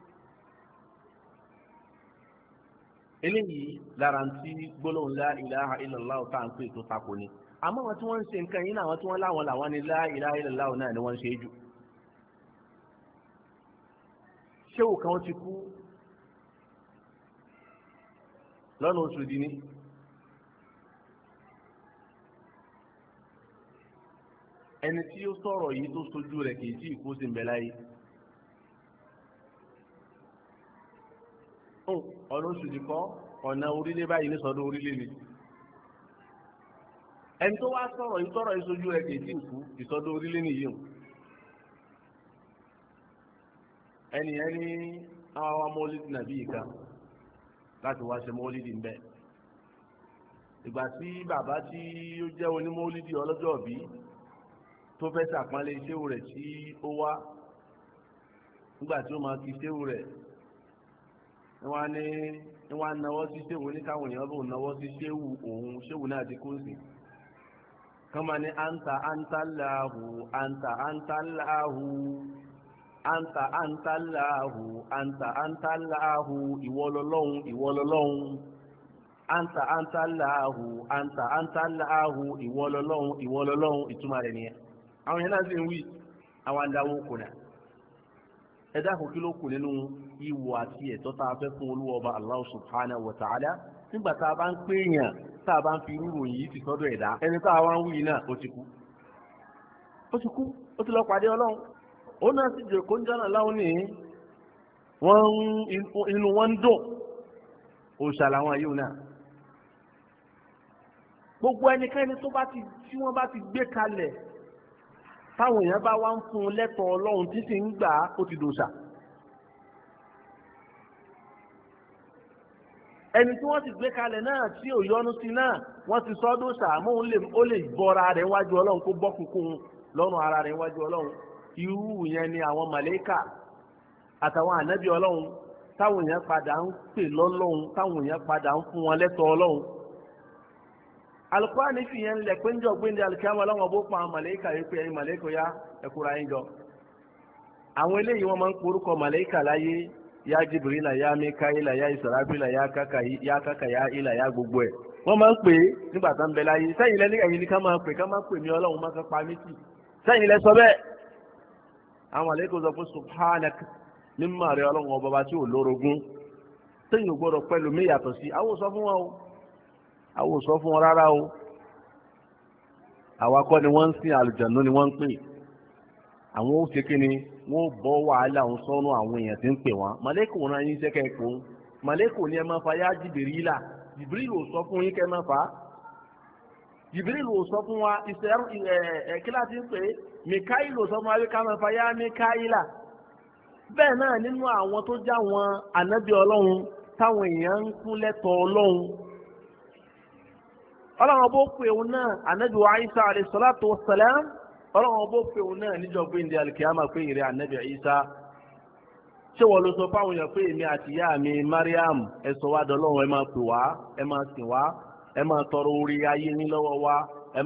eléyìí lára ń tí gbólóhùn la ilaha illallah tá à ń pè tó tako ni. àmọ́ wọn tí wọ́n ń ṣe nǹkan yìí náà àwọn tí wọ́n láwọn làwọn ni la ilaha illallah náà ni wọ́n ń ṣe jù. ṣéwù kan ti kú lọ́nà oṣù dìní. ẹni tí ó sọ̀rọ̀ yìí tó sojú rẹ̀ kì í tí ìkó sí ń bẹ láyé. ọ̀nà oṣù dì kọ́ ọ̀nà orílẹ̀ báyìí ní sọ́dọ̀ orílẹ̀ ni. ẹni tó wá sọ̀rọ̀ yìí tọ̀rọ̀ yìí sojú rẹ̀ kì í tí ìkú ìsọdọ̀ orílẹ̀ nìyí o. ẹni àwọn mọ́lídìí nàbí ìka láti wá ṣe mọ́lídìí ń bẹ. ìgbà tí bàbá tí ó jẹ́ onímọ́lídìí ọlọ́jọ́ bí tó fẹ́ sàpọ́nlé ṣéwù rẹ̀ tí ó wá nígbà tí ó máa kí ṣéwù rẹ̀ ni wọ́n á nawọ́ sí ṣéwù ní káwọn èèyàn bò nawọ́ sí ṣéwù òun ṣéwù náà ti kú sí. kọ́mọ ní anta antalahu anta antalahu anta antalahu anta antalahu ìwọlọ́lọ́hun ìwọlọ́lọ́hun anta antalahu anta antalahu ìwọlọ́lọ́hun ìwọlọ́lọ́hun ìtumọ̀ rẹ̀ nìyẹn. àwọn yẹn náà sì ń wí àwọn adáwó kùnà ẹ dákun kí ló kù nínú ìwọ àti ẹ̀tọ́ tá a fẹ́ fún Olúwa Ọba Allah subhanahu wa ta'ala nígbà tá a bá ń pè èèyàn tá a bá ń fi irú yìí ti sọ́dọ̀ ẹ̀dá ẹni tá a wá ń wí náà ó ti kú ó ti lọ pàdé Ọlọ́run ó náà sì jẹ́ kóńjánà láwọn ní inú wọn ń dùn òòṣà làwọn yìí náà gbogbo ẹnikẹ́ni tí wọ́n bá ti gbé kalẹ̀ táwọn èèyàn bá wá ń fún un lẹ́tọ̀ọ́ Ọlọ́run títí ń gbà ó ti dòṣà. ẹni tí wọ́n ti gbé kalẹ̀ náà tí ò yọnu sí náà wọ́n ti sọ dòṣà àmọ́ ó lè bọ́ra rẹ̀ wájú Ọlọ́run kó bọ́ kúnkún lọ́rùn ara rẹ̀ wájú Ọlọ́run. irú yẹn ni àwọn màlẹ́kà àtàwọn ànábì Ọlọ́run táwọn èèyàn padà ń pè lọ́lọ́run táwọn èèyàn padà ń fún wọn lẹ́tọ̀ọ́ Ọlọ́run. Al-Qur'ani fi yẹn lẹ pé ń jọ gbé ní alikiyama lọ́wọ́ bó pa àwọn màlẹ́kà yìí pé ẹ̀yin màlẹ́kà ya ẹ̀kúra yín jọ. àwọn eléyìí wọ́n máa ń porúkọ màlẹ́kà láyé ya Jibrila ya Mikaila ya Israfila ya kaka ya ila ya gbogbo ẹ̀. wọ́n máa ń pè é nígbà tó ń bẹ láyé sẹ́yìn lẹ́ni ẹ̀yin ni ká máa pè mí Ọlọ́run máa pa mí tì sẹ́yìn lẹ sọ bẹ́ẹ̀. àwọn màlẹ́kà sọ pé subhanak mímọ́ rẹ Ọlọ́run ọba bá tí ò lórogún sẹ́yìn ò gbọ́dọ̀ pẹ̀lú mí yàtọ̀ sí àwọn sọ fún wọn o àwọn ò sọ fún wọn rárá o àwa kọ́ ni wọ́n ń sìn àlùjànnú ni wọ́n ń pè àwọn ó ṣe kíni wọ́n ó bọ́ wàhálà ń sọ́nù àwọn èèyàn tí ń pè wọ́n màlẹ́kò náà yín ṣẹ́kẹ́ ẹ̀kọ́ màlẹ́kò ni ẹ máa fa yá Jibrila Jibril ò sọ fún yín kẹ́ ẹ máa fà á Jibril ò sọ fún wa kíláàsì ń pè Mikail ò sọ fún wa ká máa fa yá Mikaila bẹ́ẹ̀ náà nínú àwọn tó já wọn ànábì Ọlọ́run táwọn èèyàn ń kún lẹ́tọ̀ọ́ Ọlọ́run ọlọ́run bó pè òun náà anabi wa Isa alayhi salatu wa salam ọlọ́run bó pè òun náà níjọ́ gbé ndí alikiyama pé ìrẹ́ anabi Isa ṣé wọ́n ló sọ fáwọn èèyàn pé èmi àti ìyá mi Mariam ẹ sọ wá dọ́lọ́run ẹ máa pè wá ẹ máa sìn wá ẹ máa tọrọ orí ayé ní lọ́wọ́ wa ẹ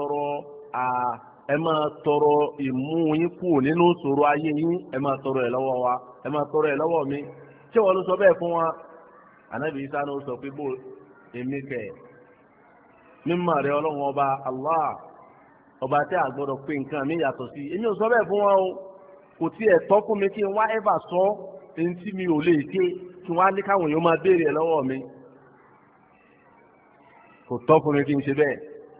máa tọrọ ìmú yín kù nínú ìṣòro ayé yín ẹ máa tọrọ ẹ lọ́wọ́ wa ẹ máa tọrọ ẹ lọ́wọ́ mi ṣé wọ́n ló sọ bẹ́ẹ̀ fún wa anabi Isa náà sọ pé bó èmi kẹ̀ mímọ̀ rẹ̀ Ọlọ́run ọba Allah ọba tí a gbọ́dọ̀ pé nǹkan mi yàtọ̀ sí èmi ò sọ bẹ́ẹ̀ fún wọn o kò tí ẹ̀ tọ́ fún mi kí n wá ẹ̀fà sọ ẹni tí mi ò lè ké kí n wá ní káwọn èèyàn máa béèrè ẹ̀ lọ́wọ́ mi kò tọ́ fún mi kí n ṣe bẹ́ẹ̀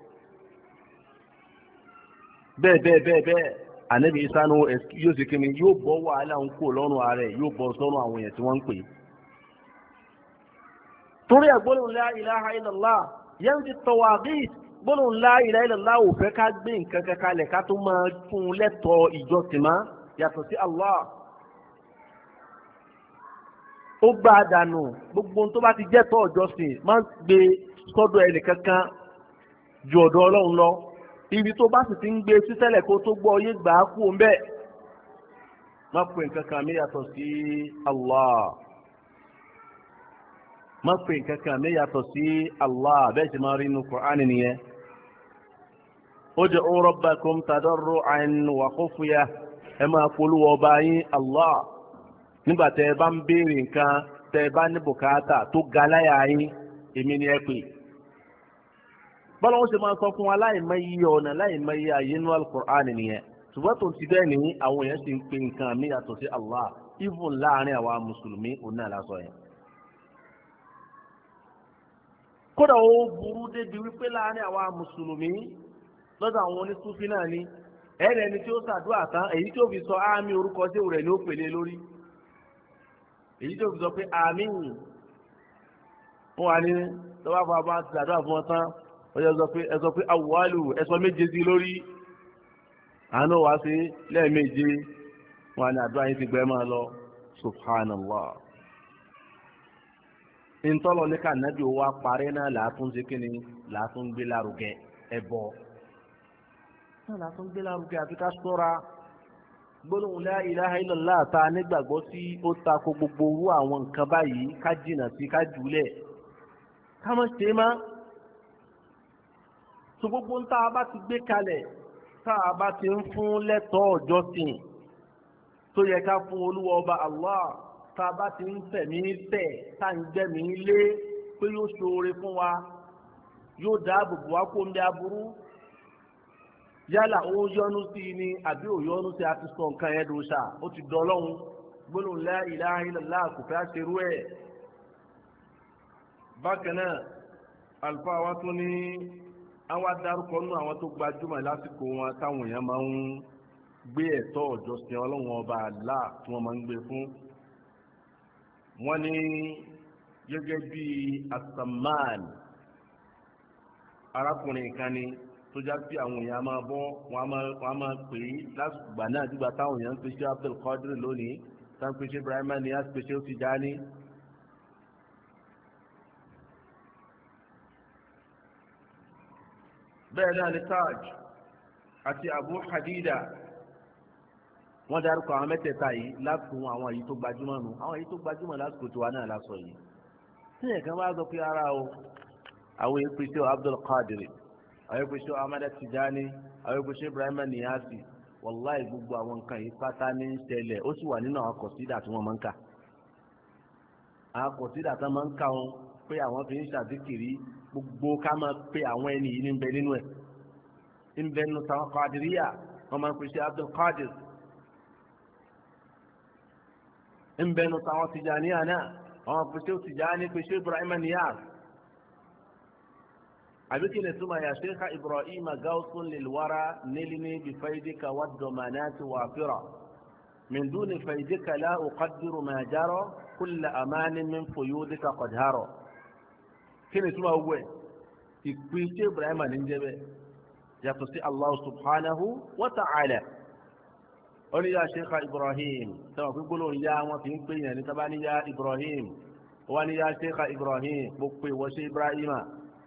ànábì Ìsá yóò ṣe kí ni yóò bọ́ wàhálà ń kó lọ́rùn ààrẹ yóò bọ́ sọ́rùn àwọn èèyàn tí wọ́n ń pè torí ẹ̀ gbólóhùn la ilaha illallah yanfi tawagit gbólóhùn la ilaha illallah ò fẹ́ ká gbé nǹkan kankan lẹ̀ ká tó máa fún un lẹ́tọ̀ọ́ ìjọsìn mọ́ yàtọ̀ sí Allah. ó gbá a dànù gbogbo tó bá ti jẹ́ tọ́ ìjọsìn máa ń gbé sọ́dọ̀ ẹnì kankan ju ọ̀dọ̀ Ọlọ́run lọ. ibi tó bá sì ti ń gbé sísẹ́lẹ̀ kó tó gbọ́ yé gbà á kú ń bẹ́ẹ̀. má pè nǹkan kan mi yàtọ̀ sí Allah. má pè nǹkan kan mi yàtọ̀ sí Allah bẹ́ẹ̀ sì máa rí inú Qur'an nìyẹn. ud'u rabbakum tadarru'an wa khufyah ẹ máa polówó ọba yín Allah nígbà tẹ́ ẹ bá ń béèrè nǹkan tẹ́ ẹ bá ní bùkátà tó ga láyà yín èmi ni ẹ pè. bọ́lá wọn ṣe máa sọ fún wa láìmọye ọ̀nà láìmọye àyè nínú Al-Qur'an nìyẹn ṣùgbọ́n tó ti bẹ́ẹ̀ ní àwọn èèyàn sì ń pe nǹkan mi yàtọ̀ sí Allah even láàrin àwa mùsùlùmí òun náà lásọ yẹn. kódà ó burú débi wípé láàrin àwa mùsùlùmí lọ́dọ̀ àwọn onísúfí náà ni ẹ̀rẹ̀ ẹni tí ó ṣàdúrà tán èyí tí ó fi sọ àmì orúkọ sí rẹ̀ ni ó pèlè lórí èyí tí ó fi sọ pé àmín wọn wà ní lọ́wọ́ àbọ̀ àbọ̀ àti ṣàdúrà fún wọn tán ẹ sọ pé awwalu ẹ sọ méje sí lórí àánú wá sí lẹ́ẹ̀méje wọn ni àdúrà yín ti gbẹ máa lọ subhanallah ntọ́lọ̀ ní ká nàbí owó aparẹ́ náà làátún ṣe kí ni làátún gbé lárugẹ ẹbọ náà làátún gbé lárugẹ àti ká ṣọ́ra gbólóhùn la ilaha illallah ta nígbàgbọ́ sí ó ta ko gbogbo owó àwọn nǹkan báyìí ká jìnnà sí ká jùlẹ̀ ká má ṣe má tó gbogbo ń tá a bá ti gbé kalẹ̀ tá a bá ti ń fún lẹ́tọ̀ọ́ ọjọ́sìn tó yẹ ká fún olúwa ọba Allah tá a bá ti ń tẹ̀mí tẹ̀ tá à ń gbẹ̀mí lé pé yóò ṣoore fún wa yóò dáàbò bò wá kó ń bẹ aburú yálà ó yọ́nú sí i ni àbí ò yọ́nú sí i àti sọ nǹkan yẹn dò ṣá ó ti dọ́lọ́hún gbólóhùn la ilaha illallah kò fẹ́ ṣerú ẹ̀. bákan náà àlùfáà wa tún ní àwọn adarúkọ nínú àwọn tó gbajúmọ̀ lásìkò wọn táwọn èèyàn máa ń gbé ẹ̀tọ́ ìjọsìn ọlọ́run ọba Allah tí wọ́n máa ń gbé fún. wọ́n ní gẹ́gẹ́ bí asaman arákùnrin kan ni tó já sí àwọn èèyàn máa bọ́ wọn a máa pè é lásìkò gbà náà dígbà táwọn èèyàn ń pè ṣe Abdul Qadir lónìí táwọn pè ṣe Ibrahim ni a pè ṣe ó ti já ní. bẹ́ẹ̀ náà ni Taj àti Abu Hadida wọ́n dárúkọ àwọn mẹ́tẹ̀ẹ̀ta yìí lákùn àwọn èyí tó gbajúmọ̀ nù àwọn èyí tó gbajúmọ̀ lásìkò tiwa náà lásọ yìí tí ẹ̀kan bá sọ pé ara o àwọn èyí pèsè Abdul Qadir àwọn èyí pèsè Ahmada Tijani àwọn èyí pèsè Ibrahim Niyasi wàláì gbogbo àwọn nǹkan yìí pátá ní ń ṣẹlẹ̀ ó sì wà nínú àwọn kọ̀sídà tí wọ́n máa ń kà àwọn kọ̀sídà tí wọ́n máa ń kà wọn pé àwọn fi ń ṣàdíkìrí gbogbo ká máa pe àwọn ẹni yìí níbẹ̀ nínú ẹ̀ níbẹ̀ nínú táwọn Qadiriyya wọ́n máa ń pèsè Abdul Qadir níbẹ̀ nínú táwọn Tijaniyya náà wọ́n máa pèsè Tijani pèsè Ibrahim Niyas àbíkí ni túmọ̀ ya Sheikha Ibrahim gawsun lilwara nílini bifaidika wad-damanati wafira min duni faidika la uqaddiru ma jara kulla amanin min fuyudika qad hara kí ni túmọ̀ wẹ̀ ìpín tí Ibrahim ní jẹ́ bẹ́ẹ̀ yàtọ̀ sí Allah subhanahu wa ta'ala ó ní ya Sheikha Ibrahim tẹ́wọ̀n pé gbólóhùn ya wọn fi ń pè yàn ní tábà ní ya Ibrahim wọ́n ní ya Sheikha Ibrahim bó pé wọ́n ṣe Ibrahima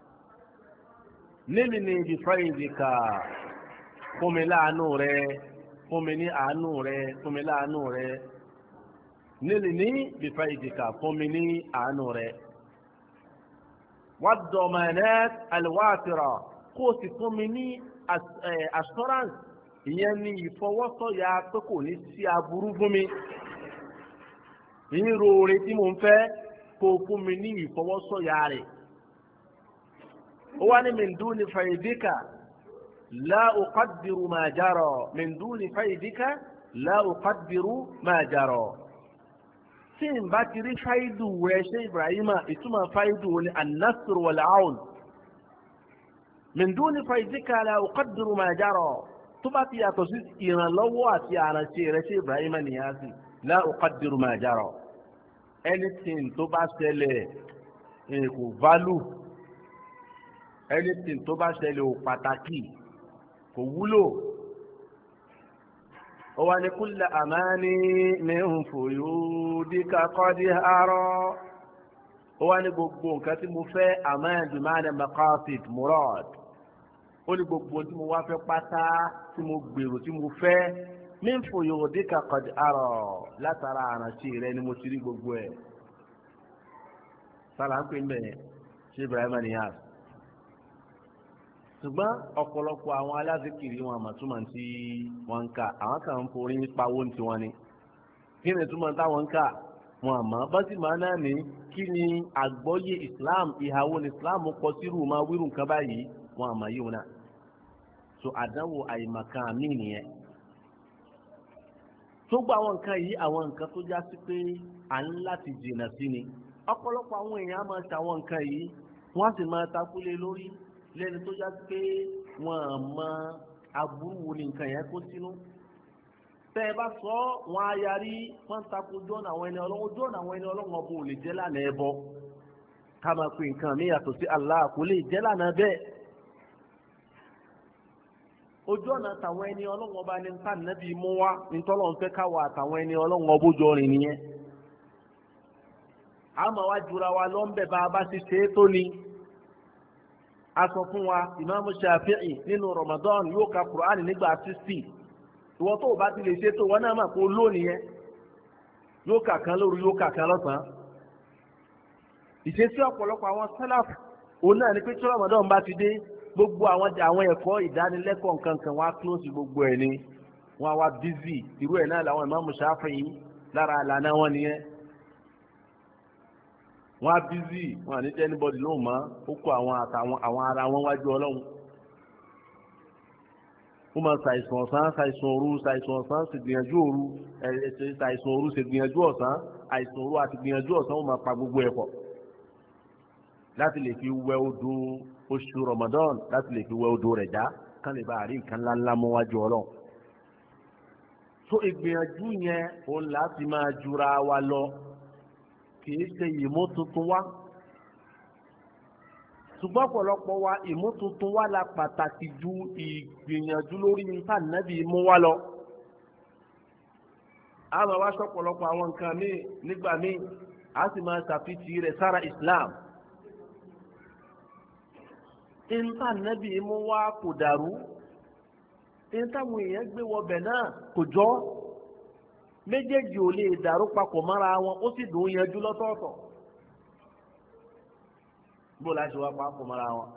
níbi ní ibi fáyìdìkà fún mi láàánú rẹ fún mi ní àánú rẹ fún mi láàánú rẹ níbi ní ibi fáyìdìkà fún mi ní àánú rẹ. wad-damanat al-wafira kó o sì fún mi ní assurance ìyẹn ní ìfọwọ́sọ̀yà pé kò ní sí aburú fún mi ìyín roore tí mo ń fẹ́ kó o fún mi ní ìfọwọ́sọ̀yà rẹ̀. wani min duni faidika la uqaddiru ma jara min duni faidika la uqaddiru ma jara tí n bá ti rí fáìdù rẹ̀ ṣe Ibrahima ìtumọ̀ fáìdù ní an-nasr wal-aun min duni faidika la uqaddiru ma jara tó bá ti yàtọ̀ sí ìrànlọ́wọ́ àti àrànṣe rẹ̀ ṣe Ibrahima Niyasi la uqaddiru ma jara anything tó bá ṣẹlẹ̀ kò value anything tó bá ṣẹlẹ̀ ò pàtàkì kò wúlò. ó wá ní kulla amani min fuyudika qad ara. ó wá ní gbogbo nǹkan tí mo fẹ́ aman bi ma'na maqasid murad. ó ní gbogbo tí mo wá fẹ́ pátá tí mo gbèrò tí mo fẹ́ min fuyudika qad ara látara àrántí rẹ ni mo ti rí gbogbo ẹ̀. sálà ń pè mẹ́ ṣé Ibrahim Niyas. ṣùgbọ́n ọ̀pọ̀lọpọ̀ àwọn alázìkiri wọn àmọ̀túmọ̀ tí wọ́n ń kà àwọn kan ń forí pawó ní tiwọn ni. kí ni túmọ̀ táwọn ń kà wọn àmọ́ bá sì máa náà ní kí ni àgbọ́yé Islam ìhàwó ní Islam kọ sírù máa wírù nǹkan báyìí wọn àmọ́ yìí wọn náà. so àdánwò àìmọ̀kan mí nìyẹn. tó gba àwọn nǹkan yìí àwọn nǹkan tó já sí pé à ń láti jìnnà sí ni. ọ̀pọ̀lọpọ̀ àwọn èèyàn á máa ta àwọn nǹkan yìí wọ́n á sì máa takúlé lórí lẹ́ni tó já pé wọ́n mọ aburú wo ni nǹkan yẹn kó sínú. tẹ́ ẹ bá sọ wọn á yarí wọ́n takò jọ́nà àwọn ẹni ọlọ́wọ́ jọ́nà àwọn ẹni ọlọ́wọ́ bò lè jẹ́ lánàá ẹbọ ká máa pe nǹkan mi yàtọ̀ sí Allah kò lè jẹ́ lánàá bẹ́ẹ̀. ojú ọ̀nà àtàwọn ẹni ọlọ́wọ́ bá ní nǹkan nàbí mú wá nítọ́lọ́ ń fẹ́ káwọ́ àtàwọn ẹni ọlọ́wọ́ bójọ rìn nìyẹn. àmọ́ wá jura wa lọ́nbẹ̀ bá a bá ti ṣe é tó ni. a sọ fún wa ìmáàmù Shafi'i nínú Ramadan yóò ka Qur'an nígbà 60 ìwọ tó o bá ti lè ṣe tó wọn náà mà kó lónìí yẹn yóò kà kan lóru yóò kà kan lọ́sàn-án. ìṣesí ọ̀pọ̀lọpọ̀ àwọn sálàfù òun náà ni pé tí Ramadan bá ti dé gbogbo àwọn ẹ̀kọ́ ìdánilẹ́kọ̀ọ́ nǹkankan wá close gbogbo ẹ̀ ni wọ́n á wá busy irú ẹ̀ náà làwọn ìmáàmù Shafi'i lára àlànà wọn nìyẹn. wọ́n á bízì wọn à ní jẹ́ anybody lóhùn mọ́ ó kó àwọn ara wọn wájú ọlọ́run. ó máa ṣàìsàn ọ̀sán ṣàìsàn òru ṣàìsàn ọ̀sán ṣègbìyànjú òru ṣàìsàn òru ṣègbìyànjú ọ̀sán àìsàn òru àti gbìyànjú ọ̀sán ó máa pa gbogbo ẹ̀ pọ̀ láti lè fi wẹ odò oṣù Ramadan láti lè fi wẹ odò rẹ̀ já kán lè bá àrí nǹkan ńláńlá mọ́ wájú ọlọ́run. tó ìgbìyànjú yẹn òun láti máa jura wa lọ kìí ṣe ìmútuntun wá ṣùgbọ́n ọ̀pọ̀lọpọ̀ wa ìmútuntun wá la pàtàkì ju ìgbìyànjú lórí nǹkan nàbí mú wá lọ. a máa wá sọ̀pọ̀lọpọ̀ àwọn nǹkan míì nígbà míì a sì máa ṣàfihàn rẹ̀ sára Islam. nǹkan nàbí mú wá kò dàrú nǹkan àwọn èèyàn gbé wọbẹ̀ náà kò jọ́ méjèèjì ò lè dàrú papọ̀ mọ́ra wọn ó sì dùn yanjú lọ́tọ̀ọ̀tọ̀ bó la ṣe wá papọ̀ mọ́ra wọn.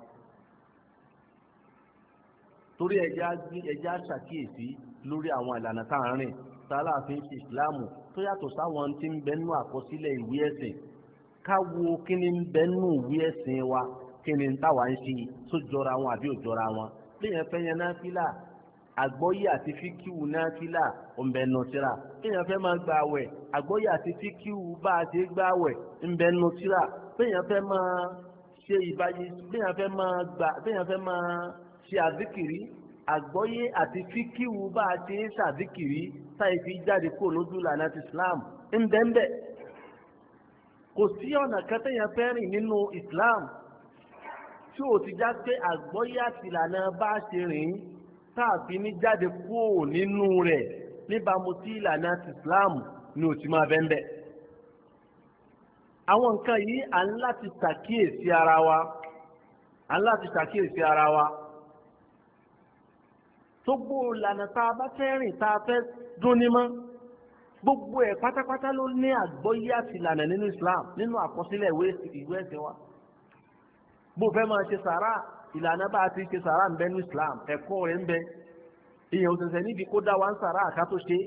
torí ẹja ṣàkíyèsí lórí àwọn ìlànà tá à ń rìn sálà fi ń ṣe ìsìláàmù tó yàtọ̀ sáwọn tí ń bẹ nínú àkọsílẹ̀ ìwé ẹ̀sìn ká wo kí ni ń bẹ nínú ìwé ẹ̀sìn wa kí ni táwa ń ṣe tó jọra wọn àbí ò jọra wọn léèyàn fẹ́ yẹn náfìlà àgbọ́yé àti fíkíwù náfìlà ọ̀nbẹ nùtírà léèyàn fẹ́ máa gba àwẹ̀ àgbọ́yé àti fíkíwù bá a ṣe gba àwẹ̀ ọ̀nbẹ nùtírà léèyàn fẹ́ máa ṣe ìbáyé léèyàn fẹ́ máa ṣe àzíkìrí àgbọ́yé àti fíkíwù bá a ṣe ṣàzíkìrí táyé fi jáde kó lójú lànà ti Islam ńbẹ́ńbẹ́ kò sí ọ̀nà kẹtẹ́yàn fẹ́ rìn nínú Islam tí ò ti já pé àgbọ́yé àti ìlànà bá a ṣe rìn táàfin ní jáde kúrò nínú rẹ̀ níbàámu sí ìlànà ti Islam ni ò ti máa bẹ́ńbẹ́. àwọn nǹkan yìí à ń láti ṣàkíyèsí ara wa tó gbó ìlànà tá a bá fẹ́ rìn tá a fẹ́ dún ní mọ́ gbogbo ẹ̀ pátápátá ló ní àgbọ́yé àti ìlànà nínú Islam nínú àkọsílẹ̀ ìwé ẹ̀sìn wa. bó fẹ́ máa ṣe sàrà ìlànà bá a ti ṣe sàrà ń bẹ ní Islam ẹ̀kọ́ rẹ̀ ń bẹ ìyẹn òṣìṣẹ́ níbi kó dá wa ń sàrà àká tó ṣe.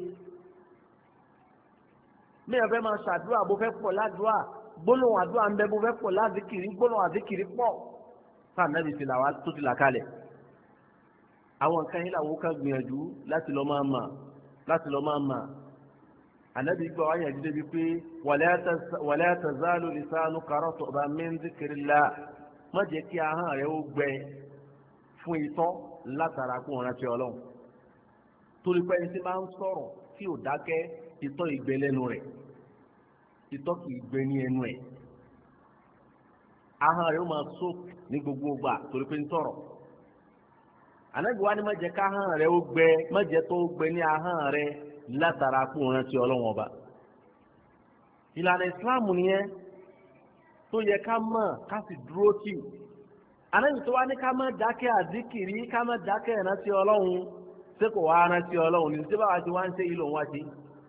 mẹ́yàn fẹ́ máa ṣàdúrà bó fẹ́ pọ̀ ládùúrà gbólóhùn àdúrà ń bẹ bó fẹ́ pọ̀ ládìkìrí gbólóhùn àdìkìrí pọ̀ fáà náà ti là wá tó ti là kalẹ̀. àwọn nǹkan yìí làwọn kan gbìyànjú láti lọ máa mà ànábì gbọ́ wáyà jíde bíi pé wala tazalu lisanuka ratban min dhikrillah má jẹ́ kí ahọ́n rẹ̀ ó gbẹ fún itọ́ látara kó rántí Ọlọ́run torí pé ẹni tí máa ń sọ̀rọ̀ tí ò dákẹ́ itọ́ ìgbẹ́ lẹ́nu rẹ̀ itọ́ kì í gbẹ ní ẹnu ẹ̀ ahọ́n rẹ̀ ó máa so ní gbogbo ìgbà torí pé ń sọ̀rọ̀ Ànábì wa ni má jẹ́ ká ahọ́n rẹ̀ ó gbẹ má jẹ́ tó gbẹ ní ahọ́n rẹ̀ látara kó rántí Ọlọ́run ọba ìlànà ìsìláàmù nìyẹn tó yẹ ká mọ̀ ká sì dúró tì Ànábì tó wá ní ká má dákẹ́ àzíkìrí ká má dákẹ́ ìrántí Ọlọ́run ṣé kò wá rántí Ọlọ́run ní tí báwa ti wá ń ṣe ìlò wá sí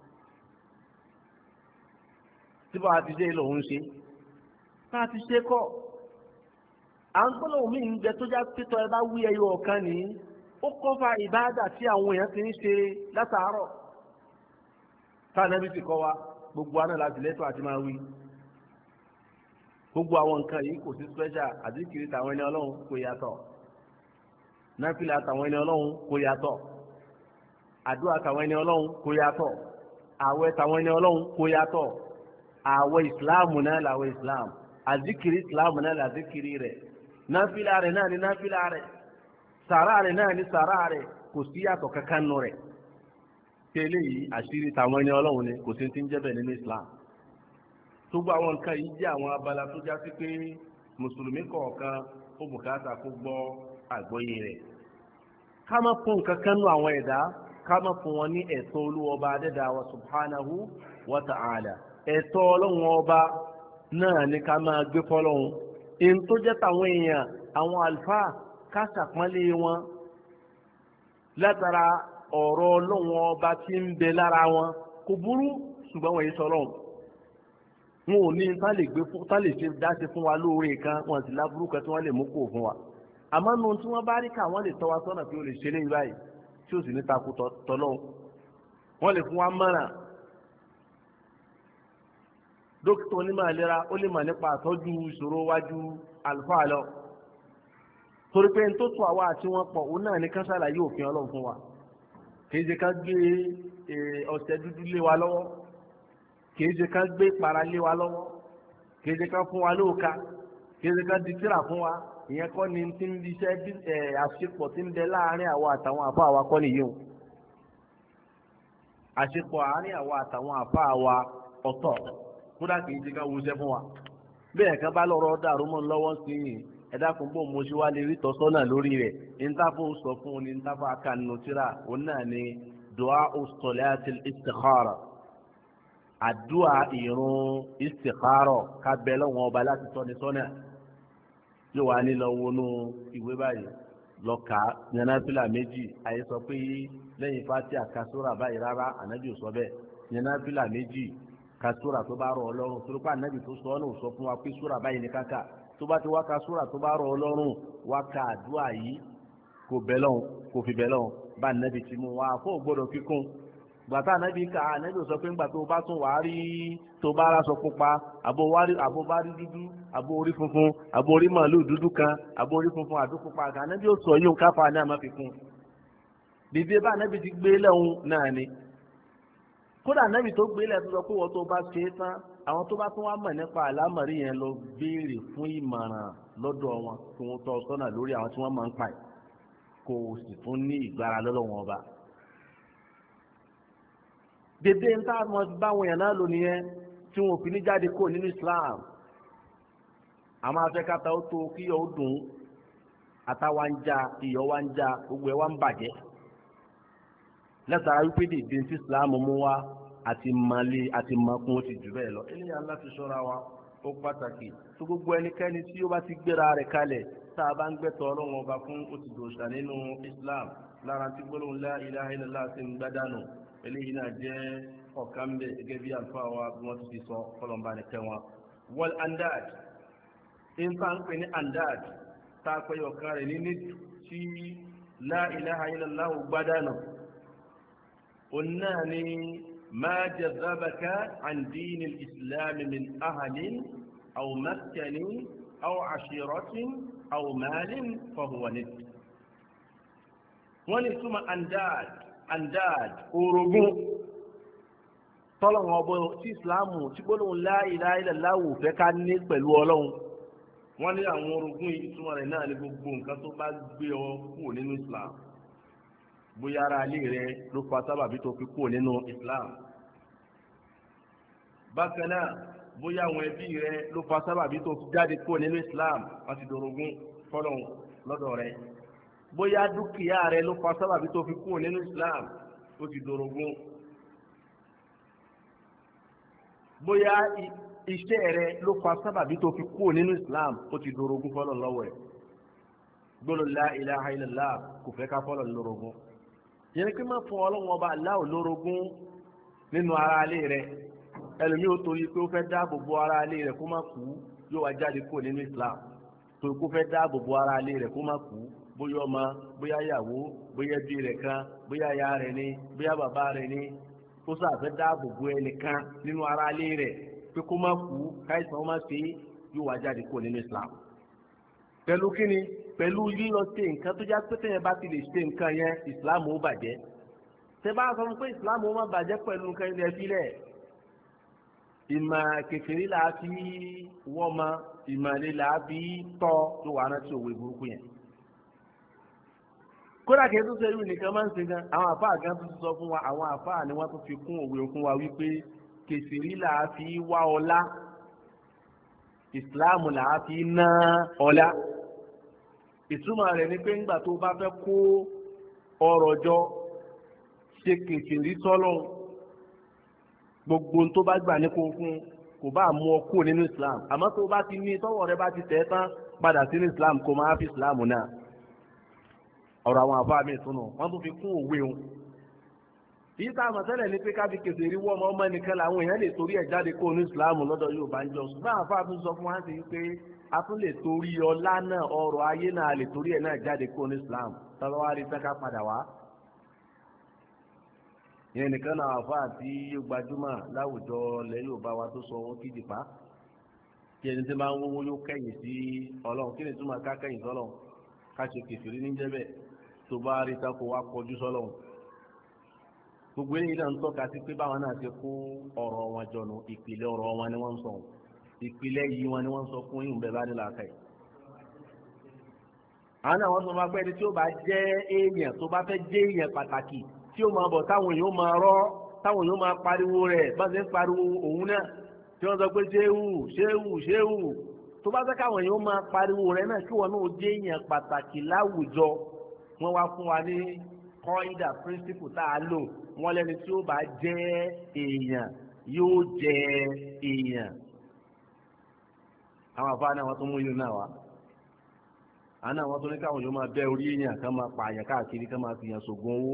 tí báwa ti ṣe ìlò ń ṣe ká ti ṣe kọ́ à ń gbọ́dọ̀ omi ń gbẹ tó já pétọ́ ẹ bá wí ẹyọ ọ̀kan ní ó kọ́fà ìbáàdà tí àwọn èèyàn ti ń ṣe látàárọ̀ Ànábì ti kọ́ wa gbogbo àná láti lẹ́tọ̀ àti máa wí gbogbo àwọn nǹkan yìí kò sí special àdìkiri tàwọn ẹni Ọlọ́run kò yàtọ̀ náfìlà tàwọn ẹni Ọlọ́run kò yàtọ̀ àdúrà tàwọn ẹni Ọlọ́run kò yàtọ̀ àwẹ̀ tàwọn ẹni Ọlọ́run kò yàtọ̀ àwẹ̀ ìsìláàmù náà làwẹ̀ ìsìláàmù àdìkiri ìsìláàmù náà làdìkiri rẹ̀ náfìlà rẹ̀ náà ní náfìlà rẹ̀ sàrà rẹ̀ náà ní sàrà rẹ̀ kò sí yàtọ̀ kankan nù rẹ̀ tẹ́lẹ̀ yìí àṣírí tàwọn ẹni Ọlọ́run ni kò sí ti ń jẹ́ bẹ́ẹ̀ nínú Islam tó gba àwọn nǹkan yìí jẹ́ àwọn abala tó já sí pé mùsùlùmí kọ̀ọ̀kan ó bùkátà kó gbọ́ àgbọ́yé rẹ̀ ká má fún nǹkan kan nù àwọn ẹ̀dá ká má fún wọn ní ẹ̀tọ́ Olúwa Ọba Adẹ́dàá wa subhanahu wa ta'ala ẹ̀tọ́ Ọlọ́run ọba náà ní ká máa gbé fọ́lọ́run èyí tó jẹ́ tàwọn èèyàn àwọn àlùfáà ká ṣàpọ́nlé wọn látara ọ̀rọ̀ Ọlọ́run ọba tí ń bẹ lára wọn kò burú ṣùgbọ́n wọ́n yìí sọ̀rọ̀ wọn ò ní tá lè ṣe dáṣe fún wa lóore kan wọn sì láburú kan tí wọ́n lè mú kó fún wa àmọ́ nu tí wọ́n bá rí ká wọ́n lè tọ́ wa sọ́nà pé o lè ṣe léyìí báyìí tí o sì ní takò tọ́lọ́ wọ́n lè fún wa mọ̀ràn dókítà onímọ̀ ìlera ó lè mọ̀ nípa àtọ́jú ìṣòro wájú àlùfáà lọ torí pé n tó tó àwa àti wọn pọ̀ òun náà ní ká ṣàlàyé òfin Ọlọ́run fún wa kì í ṣe ká gbé ọṣẹ dúdú lé wa lọ́wọ́ kì í ṣe ká gbé para lé wa lọ́wọ́ kì í ṣe ká fún wa lóòka kì í ṣe ká di tírà fún wa ìyẹn kọ́ ni ti ń di iṣẹ́ àṣepọ̀ tí ń bẹ láàárín àwa àtàwọn àfa àwa kọ́ nìyí o àṣepọ̀ àárín àwa àtàwọn àfa àwa ọ̀tọ̀ kódà kì í ṣe ká wọṣẹ́ fún wa bẹ́ẹ̀ ká bá lọ́rọ̀ dàrú mọ́ lọ́wọ́ sí i ẹ̀dá kan bó mo ṣe wá lè rí tọ́sọ́nà lórí rẹ̀ ntaafo sọ fún un ní ntaafo akanu tírà òun náà ni du'a as-salatil istikhara àdúà ìrun istikhara ká bẹ lọ́wọ́ ọba láti tọ́ni sọ́nà yóò wá nílò wọnú ìwé báyìí lọ́ka yanáfìlà méjì àyè sọ pé lẹ́yìn Fatiha kasúrà báyìí rárá ànábì ò sọ bẹ́ẹ̀ yanáfìlà méjì kasúrà tó bá rọ Ọlọ́run tó lópa ànábì tó sọ ọ́nà ò sọ fún wa pé súrà báyìí ní káka tó bá ti wá ka súrà tó bá rọ Ọlọ́run wá ka àdúà yìí kò bẹ lọ́hùn kò fi bẹ lọ́hùn bá ànábì ti mú wa kó o gbọ́dọ̀ kíkún gbàtà ànábì ká ànábì sọ pé ńgbà tó bá tún wàá rí tó bá aráṣọ pupa àbò bá rí dúdú àbò orí funfun àbò orí màálù dúdú kan àbò orí funfun àdó pupa kan ànábì ó sọ yìí ń káfa ní àmọ́ fi kún dìde bá ànábì ti gbé lẹ́hùn náà ni kódà ànábì tó gbé lẹ́hùn tó sọ pé wọ́n tó bá ṣe é tán àwọn tó bá tún wá mọ̀ nípa àlámọ̀rí yẹn lọ béèrè fún ìmọ̀ràn lọ́dọ̀ wọn kí wọ́n tọ́ sọ́nà lórí àwọn tí wọ́n máa ń pa ẹ̀ kó o sì tún ní ìgbára lọ́dọ̀ wọn ọba. dèdè ń tá àwọn báwọn yẹn náà lò nìyẹn tí wọn ò fi ní jáde kó nínú Islam àmọ́ afẹ́kátà ó tó kí yọ ó dùn àtàwa ń já iyọ̀ wa ń já gbogbo ẹ̀ wá ń bàjẹ́ lẹ́tàrá wípé dèdè tí Islam mú wá àti mali àti makun ó ti jù bẹ́ẹ̀ lọ eléyà láti ṣọ́ra wa ó pàtàkì tó gbogbo ẹnikẹ́ni tí ó bá ti gbéra rẹ̀ kalẹ̀ tá a bá ń gbẹ́tọ̀ Ọlọ́run ọba fún ó ti dòṣà nínú Islam lára tí gbólóhùn la ilaha illallah ti ń gbádànù eléyìí náà jẹ́ ọ̀kan bẹ̀ gẹ́gẹ́ bí àlùfáà wa bí wọ́n ti fi sọ kọlọ̀mbà nìkẹ́ wọn. wal andad nǹkan ń pè ní andad tá a pẹ́ ọ̀kan rẹ̀ ní tí la ilaha illallah gbádànù òun náà ni ما جذبك عن دين الإسلام من أهل أو مسكن أو عشيرة أو مال فهو ند ونسمى أنداد أورغو tọ́lọ́wọ́n ọbọ̀ tí ìsìláàmù tí gbólóhùn la ilaha illallah fẹ́ ká ní pẹ̀lú Ọlọ́run wọ́n ní àwọn orogún ìtumọ̀ rẹ̀ náà ní gbogbo nǹkan tó bá gbé ọ kúrò nínú Islam bóyá ara ilé rẹ ló fa sábàbí tó fi kúrò nínú Islam bákan náà bóyá àwọn ẹbí rẹ ló fa sábàbí tó fi jáde kúrò nínú Islam wọ́n ti dorogún fọ́lọ́hun lọ́dọ̀ rẹ bóyá dúkìá rẹ ló fa sábàbí tó fi kúrò nínú Islam ó ti dorogún bóyá iṣẹ́ rẹ ló fa sábàbí tó fi kúrò nínú Islam ó ti dorogún fọ́lọ́hun lọ́wọ́ ẹ̀ gbọ́dọ̀ la ilaha illallah kò fẹ́ ká fọ́lọ́hun lórogún yẹn kí n má fọ ọlọ́run ọba Allah lórogún nínú ara alẹ́ rẹ ẹlòmíì ó torí pé ó fẹ́ dáàbò bo ara alẹ́ rẹ kó má kú yóò wá jáde kúrò nínú Islam torí kó fẹ́ dáàbò bo ara alẹ́ rẹ kó má kú bóyá ọmọ bóyá ìyàwó bóyá ẹbí rẹ kan bóyá ìyá rẹ ni bóyá bàbá rẹ ni kó sáà fẹ́ dáàbò bo ẹnìkan nínú ara alẹ́ rẹ pé kó má kú káìsàn ó má ṣe yóò wá jáde kúrò nínú Islam pẹ̀lú kíni pẹ̀lú lílọ ṣe nǹkan tó já pé tẹ́yẹ bá ti lè ṣe nǹkan yẹn Islam ó bàjẹ́ tẹ́ bá sọ pé Islam ó má bàjẹ́ pẹ̀lú nǹkan ilẹ̀ fílẹ̀ ìmọ̀ kékeré là á fi wọ́mọ ìmọ̀lẹ́ là á fi tọ́ tó wà rántí òwe burúkú yẹn. kódà kìí tún ṣe irú nìkan máa ń ṣe gan àwọn àfáà gan tó ti sọ fún wa àwọn àfáà ni wọ́n tún fi kún òwe fún wa wípé kékeré là á fi wá ọlá Islam là á fi ná ọlá ìtumọ̀ rẹ̀ ni pé ńgbà tó bá fẹ́ kó ọrọ̀ jọ ṣe kékeré sọ́lọ́hún gbogbo tó bá gbà ní kó fún kò bá mú ọ kúrò nínú Islam àmọ́ tó bá ti ní tọ́wọ́ rẹ bá ti tẹ̀ tán padà sínú Islam kó máa fi Islam náà ọ̀rọ̀ àwọn àbá mi tún nù wọ́n tún fi kún òwe wọn. èyí tá a mọ̀ tẹ́lẹ̀ ni pé kábí kèsèrí wọ́ ọmọ nìkan làwọn èèyàn lè torí ẹ̀ jáde kó ní Islam lọ́dọ̀ Yorùbá ń jọ ṣùgbọ́n àfa tún sọ fún wa sí pé a tún lè torí ọlá náà ọrọ̀ ayé náà lè torí ẹ̀ náà jáde kó ní Islam tọ́lọ́ wá rí sẹ́ká padà wá. ìyẹn nìkan náà àfa àti gbajúmọ̀ láwùjọ lẹ́ Yorùbá wa tó sọ wọ́n kíjì pa kí ẹni tí máa ń wọ́wọ́ yóò kẹ́yìn sí Ọlọ́run kí ni túmọ̀ ká kẹ́yìn sọ́lọ́run ká ṣe kèfèrí níjẹ́ bẹ́ẹ̀ tó bá rí tako wá kọjú sọ́lọ́run gbogbo eléyìí náà ń tọ́ka sí pé báwọn náà ti kó ọ̀rọ̀ wọn jọ nù ìpìlẹ̀ ọ̀rọ̀ wọn ni wọ́n ń sọ ìpìlẹ̀ yìí wọn ni wọ́n ń sọ fún yìí ń bẹ bá nílò àkàyè. àwọn náà wọ́n sọ fún ẹni tí ó bá jẹ́ èèyàn tó bá fẹ́ jẹ́ èèyàn pàtàkì tí ó máa bọ̀ táwọn èèyàn máa rọ́ táwọn èèyàn máa pariwo rẹ̀ bá ṣe ń pariwo òun náà tí wọ́n sọ pé ṣéwù ṣéwù ṣéwù tó bá fẹ́ káwọn èèyàn máa pariwo rẹ̀ náà kí wọn náà jẹ́ èèyàn pàtàkì láwùjọ wọ́n wá fún wa ní kọ́ídà píríncípù tá a lò wọ́n lẹ́ni tí ó bá jẹ́ èèyàn yóò jẹ́ èèyàn. àwọn àfáà náà wọ́n tún mú yín náà wá. àná àwọn tó ní káwọn yóò máa bẹ́ orí èèyàn ká máa pààyàn káàkiri ká máa fi yàn sògùn owó.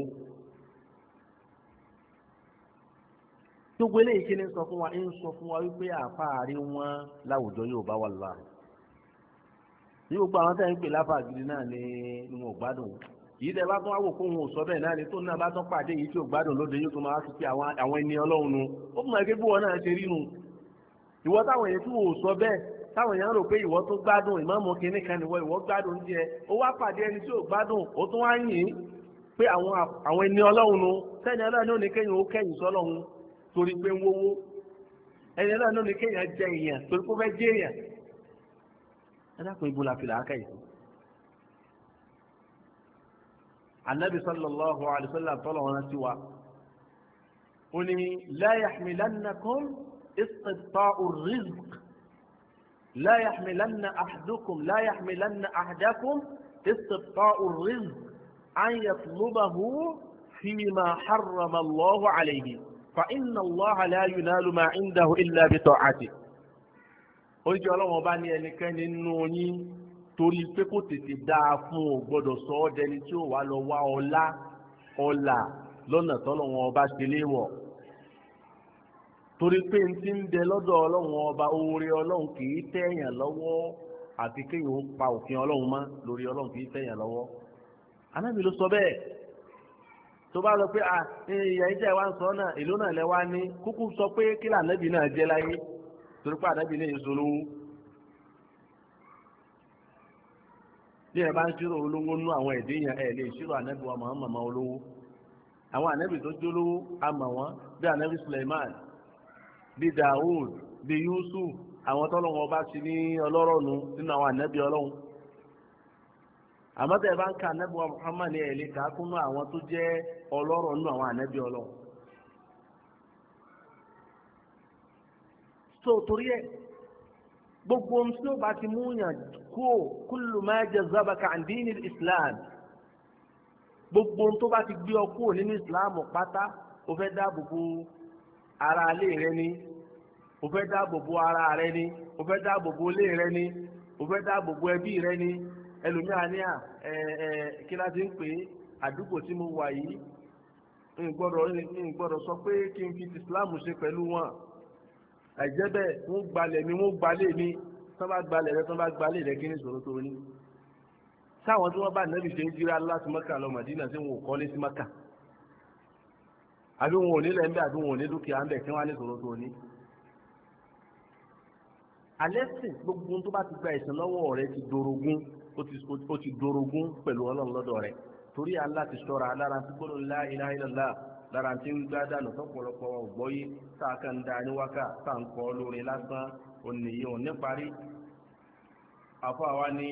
gbogbo eléyìí kí ni sọ fún wa ń sọ fún wa wípé àfáàrí wọn láwùjọ yóò bá wà láàrin. ní gbogbo àwọn tẹ́ ń pè láfàá gidi náà ni wọn ò gbádùn yìí tẹ bá tún wáwò kó wọn ò sọ bẹ́ẹ̀ náà ni tó náà bá tún pàdé yìí tí ò gbádùn lóde yóò tún máa fi pé àwọn ẹni Ọlọ́run nu ó fún ẹgbẹ́ bí wọn náà ṣe rí nu ìwọ táwọn èèyàn tí wọn ò sọ bẹ́ẹ̀ táwọn èèyàn rò pé ìwọ tó gbádùn ìmáàmù kínní kan ìwọ gbádùn díẹ̀ ó wá pàdé ẹni tí ò gbádùn ó tún wá yìn pé àwọn ẹni Ọlọ́run nu sẹ́ni Ọlọ́run ní kéèyàn ó kẹ́yìn sọ́lọ́run torí pé ń wówó ẹni Ọlọ́run ní kéèyàn jẹ èèyàn torí pé ó fẹ́ jẹ èèyàn ẹ dákun ibo la fi làákà yìí النبي صلى الله عليه وسلم طلع سوى قولي لا يحملنكم استبطاء الرزق لا يحملن أحدكم استبطاء الرزق أن يطلبه فيما حرم الله عليه فإن الله لا ينال ما عنده إلا بطاعته قلت الله وباني أنكن النوني torí pé kò tètè dáa fún o gbọ́dọ̀ sọ ọ́ dẹni tí ó wà lọ wá ọlá lọ́nà tọ́lọ́wọ́n ọba ṣe léwọ̀ torí pé n ti ń bẹ lọ́dọ̀ ọlọ́run ọba oore ọlọ́run kì í tẹ̀yàn lọ́wọ́ àti kéèyàn ó pa òfin ọlọ́run mọ́ lórí ọlọ́run kì í tẹ̀yàn lọ́wọ́ anábì ló sọ bẹ́ẹ̀ tó bá lọ pé ìyá ìjẹ́ wa ń sọ náà èló náà lẹ́wà ní kúkú sọ pé kí lànàbì náà jẹ́ láyé torí pé ànábì ní èso lówó. bí ẹ bá ń ṣírò olówó nú àwọn ẹ̀dẹ́ yẹn ẹ lè ṣírò ànábì wa Muhammad olówó àwọn ànábì tó jó lówó a mọ̀ wọ́n bí ànábì Suleiman bí Dawud bí Yusuf àwọn tọ́lọ́wọ́n bá ti ní ọlọ́rọ̀ nu nínú àwọn ànábì ọlọ́run àmọ́ tẹ́ ẹ bá ń ka ànábì wa Muhammad ní ẹ̀ lè kà á kúnú àwọn tó jẹ́ ọlọ́rọ̀ nínú àwọn ànábì ọlọ́run tó torí ẹ̀ gbogbo ohun tí ó bá ti mú yàn kó kullu ma jazabaka an dinil islam gbogbo ohun tó bá ti gbé ọ kúrò nínú islam pátá o fẹ́ dáàbò bo ara ilé rẹ ni o fẹ́ dáàbò bo ara rẹ ni o fẹ́ dáàbò bo ilé rẹ ni o fẹ́ dáàbò bo ẹbí rẹ ni ẹlòmíà ní kí láti ń pè é àdúgbò tí mo wà yìí ń gbọ́dọ̀ sọ pé kí n fi islam ṣe pẹ̀lú wọn àìjẹ́ bẹ́ẹ̀ wọ́n gbalẹ̀ mi wọ́n gbalẹ̀ mi tán bá gbalẹ̀ rẹ tán bá gbalẹ̀ rẹ kí ní ìṣòro tó ní. sáwọn tí wọ́n bá nẹ́bí ṣe ń jíra láti Mẹ́kà lọ Mádínà tí wọn ò kọ́lé sí Mẹ́kà àbí wọn ò nílẹ̀ ń bẹ̀ àbí wọn ò ní dúkìá ń bẹ̀ kí wọ́n á ní ìṣòro tó ní. alẹ́ sìn gbogbo tó bá ti gba ìsìn lọ́wọ́ rẹ ti dorogún ó ti dorogún pẹ̀lú Ọlọ́run lọ́dọ̀ rẹ̀ torí Allah ti ṣọ́ra lára tí gbọ́dọ̀ la ilaha illallah lára tí ń gbá dànù tọ́pọ̀lọpọ̀ ọ̀gbọ́yé tá a kàn dá níwáká tá à ń kọ́ lórí lásán ònìyàn ò ní parí. àfọ àwa ní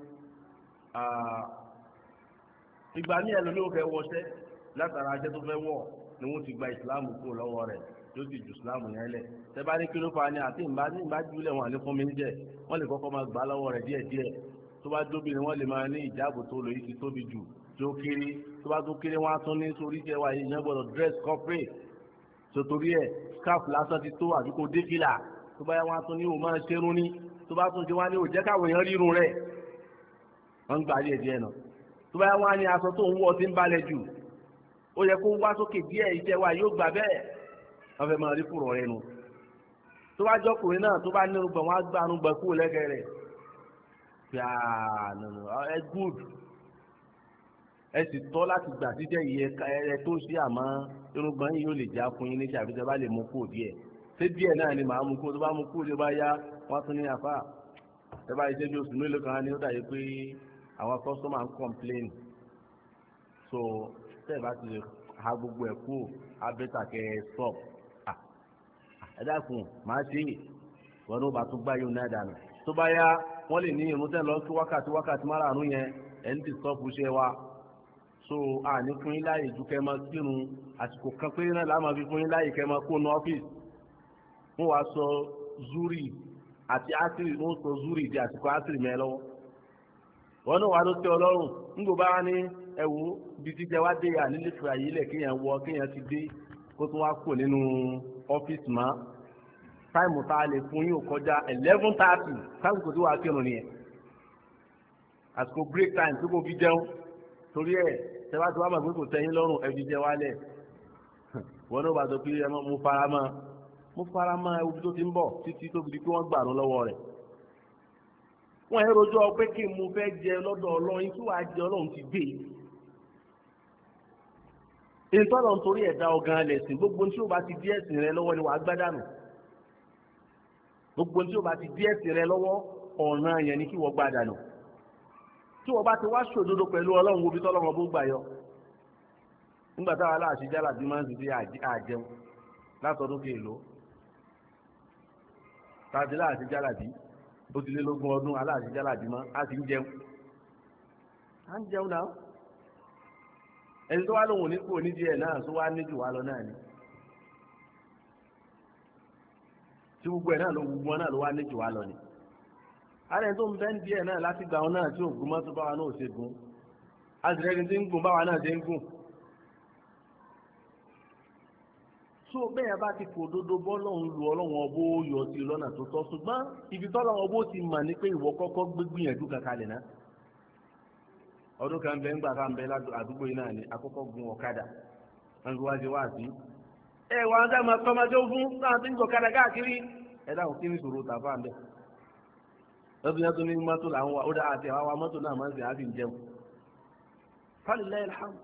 ìgbà ní ẹlòmí ò fẹ́ wọṣẹ́ látara aṣẹ́ tó fẹ́ wọ̀ ni wọ́n ti gba ìsìláàmù kúrò lọ́wọ́ rẹ̀ yóò sì ju ìsìláàmù yẹn lẹ̀. tẹ́ bá ní kí ló fa ni àti ìbá jùlẹ̀ wọn àlẹ́ fún mi jẹ́ wọ́n lè kọ́kọ́ máa gbà lọ́wọ́ rẹ̀ díẹ̀díẹ̀ tó bá dóbìnrin wọ́n lè máa ní ìjáàbò tó lò yìí ti tóbi jù tó kéré tó bá tó kéré wọn á tún ní sórí jẹ wa yìí yẹn gbọ́dọ̀ dress corporate sotori ẹ scarf lásán ti tó àbí kò dé fìlà tó bá yẹ wọn á tún ní o máa ṣerun ní tó bá tún ṣe wọn ní o jẹ káwọn èèyàn rírun rẹ wọn ń gbà díẹ̀ díẹ̀ náà tó bá yẹ wọn á ní aṣọ tó ń wọ̀ tí ń balẹ̀ jù ó yẹ kó wá sókè díẹ̀ iṣẹ́ wa yóò gbà bẹ́ẹ̀ wọn fẹ́ máa rí fúrọ rẹ nu tó bá jọkùnrin náà tó bá nínú gbọn wọn á gbà nù gbẹ kú lẹ́gẹ̀ẹ́ rẹ̀ ẹ good ẹ sì tọ́ láti gbà jíjẹ́ iye ẹ tó ṣe àmọ́ irúgbọ́n yìí yóò lè já fún yín ní ṣàbí tẹ́ bá lè mú kó díẹ̀ ṣé díẹ̀ náà ni màá mú kó tó bá mú kó tó bá yá wọ́n tún ní àfà tẹ́ bá ṣe bí oṣù mélòó kan ní ó dàbí pé àwọn kọ́sọ́mà ń complain so tẹ́ bá ti ha gbogbo ẹ̀ kú abẹ́tà kẹ́ ẹ stop ẹ dákun màá ṣe wọn ló bá tún gbá yóò náà dànù tó bá yá wọ́n lè ní ìrúntẹ́ lọ sí wákàtí márùn-ún yẹn ẹ̀ ń disturb iṣẹ́ wa so àní fún yín láàyè ju kẹ́ máa kírun àsìkò kan péré náà láà máa fi fún yín láàyè kẹ́ máa kó nu ọ́fíìsì wọ́n wá sọ zuri àti asiri wọ́n sọ zuri di àsìkò asiri mẹ́ lọ́wọ́ wọ́n náà wà ló tẹ́ ọlọ́run ńgbò bá wá ní ẹ̀wò bí jíjẹ wá dé ànílé fìlà yìí lẹ̀ kéèyàn wọ kéèyàn ti dé kó tún wá kó nínú ọ́fíìsì mọ́ táìmù tá a lè fún yín ò kọjá 11:30 táìmù tí wàá kírun nìyẹn àsìkò break time tó kò fi jẹun torí ẹ̀ tẹ́wá tí wàá mọ̀ pé kò tẹ́yìn lọ́rùn ẹbí jẹ wálẹ̀ wọn náà bá sọ pé ẹ mo fara mọ́ ewu tó ti ń bọ̀ títí tó fi di pé wọ́n gbàrún lọ́wọ́ rẹ̀ wọ́n ẹ rojọ́ pé kí n mo fẹ́ jẹ lọ́dọ̀ ọlọ́run tí wàá jẹ ọlọ́run ti gbé ìtọ́lọ̀ nítorí ẹ̀dá ọ̀gán lẹ̀sìn gbogbo tí ó bá ti dí ẹ̀sìn rẹ lọ́wọ́ ni wàá gbádànù gbogbo tí ó bá ti dí ẹ̀sìn rẹ lọ́wọ́ ọ̀ràn yẹn ni kí wọ́n gbádànù tí wọ́n bá ti wá ṣòdodo pẹ̀lú ọlọ́run wo bí tọ́lọ́run bó gbà yọ nígbà táwọn aláàṣì jálàbí máa ń ṣiṣẹ́ àjẹun látọdún kéèló tàbí aláàṣì jálàbí ó ti lé lógún ọdún aláàṣì jálàbí mọ́ á ti ń jẹun á ń jẹun náà ẹni tó wá lóhùn ní kúrò nídìí ẹ̀ náà tó wá ní jù wá lọ náà ni tí gbogbo ẹ̀ náà ló gbogbo náà ló wá ní jù wá lọ ni ààrẹ tó ń bẹ́ ń díẹ̀ náà láti gbà wọn náà tí ògùn mọ́tò báwa náà ò ṣe gùn àtìlẹ́ni tí ń gùn báwa náà ṣe ń gùn. tó bẹ́ẹ̀ bá ti kò dodo bọ́ lọ́hùn lu ọlọ́wọ́n ọbó yọ sí lọ́nà tó tọ́ ṣùgbọ́n ibi tọ́lọ́wọ́n ọbó ti mà ní pé ìwọ kọ́kọ́ gbégbìyànjú kankalẹ̀ náà. ọdún kan bẹ ń gbà kan bẹ àdúgbò yìí náà ni àkọ́kọ́ gun ọ̀kadà wọn fi wá ṣe wá sí. ẹ wà á dáhùn tọ́mọdé fún náà tí ń gbọ̀kadà káàkiri ẹ dáhùn kí ni ìṣòro tàfà ń bẹ̀ lọ́dún yẹn tó ní mọ́tò là ń wá ó dá àti àwa mọ́tò náà máa ń sè á sì ń jẹun. falilayi alhamdu.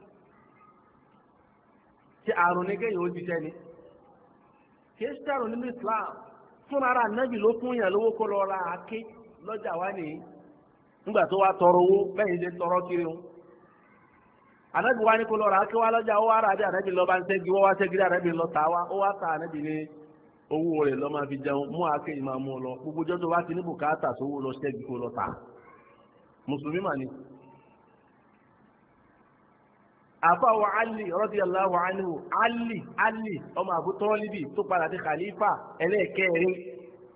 ṣé àrùn ní kéèyàn ó jíjẹ ni? kì í ṣàrùn nínú Islam fún ara nábì ló fún yàn lówó kó lọ ra àáké lọ́jà wá nìyí nígbà tó wá tọrọ owó bẹ́ẹ̀ ṣe tọrọ kiri o. ànábì wá ní kó lọ ra àáké wá lọ́jà ó wá rà dé ànábì lọ bá ń ṣẹ́gi wọ́n wá ṣẹ́gi dé ànábì lọ tà wá ó wá ta ànábì ní owó rẹ̀ lọ́ máa fi jẹun mú àáké yìí máa mú ọ lọ gbogbo jọ́jọ́ wá ti ní bùkátà sówó lọ ṣẹ́gi kó lọ tà mùsùlùmí mà ní. àfàwọ̀ Ali radiyallahu anhu Ali ọmọ Abu Talibi tó padà di khalifa ẹlẹ́ẹ̀kẹrin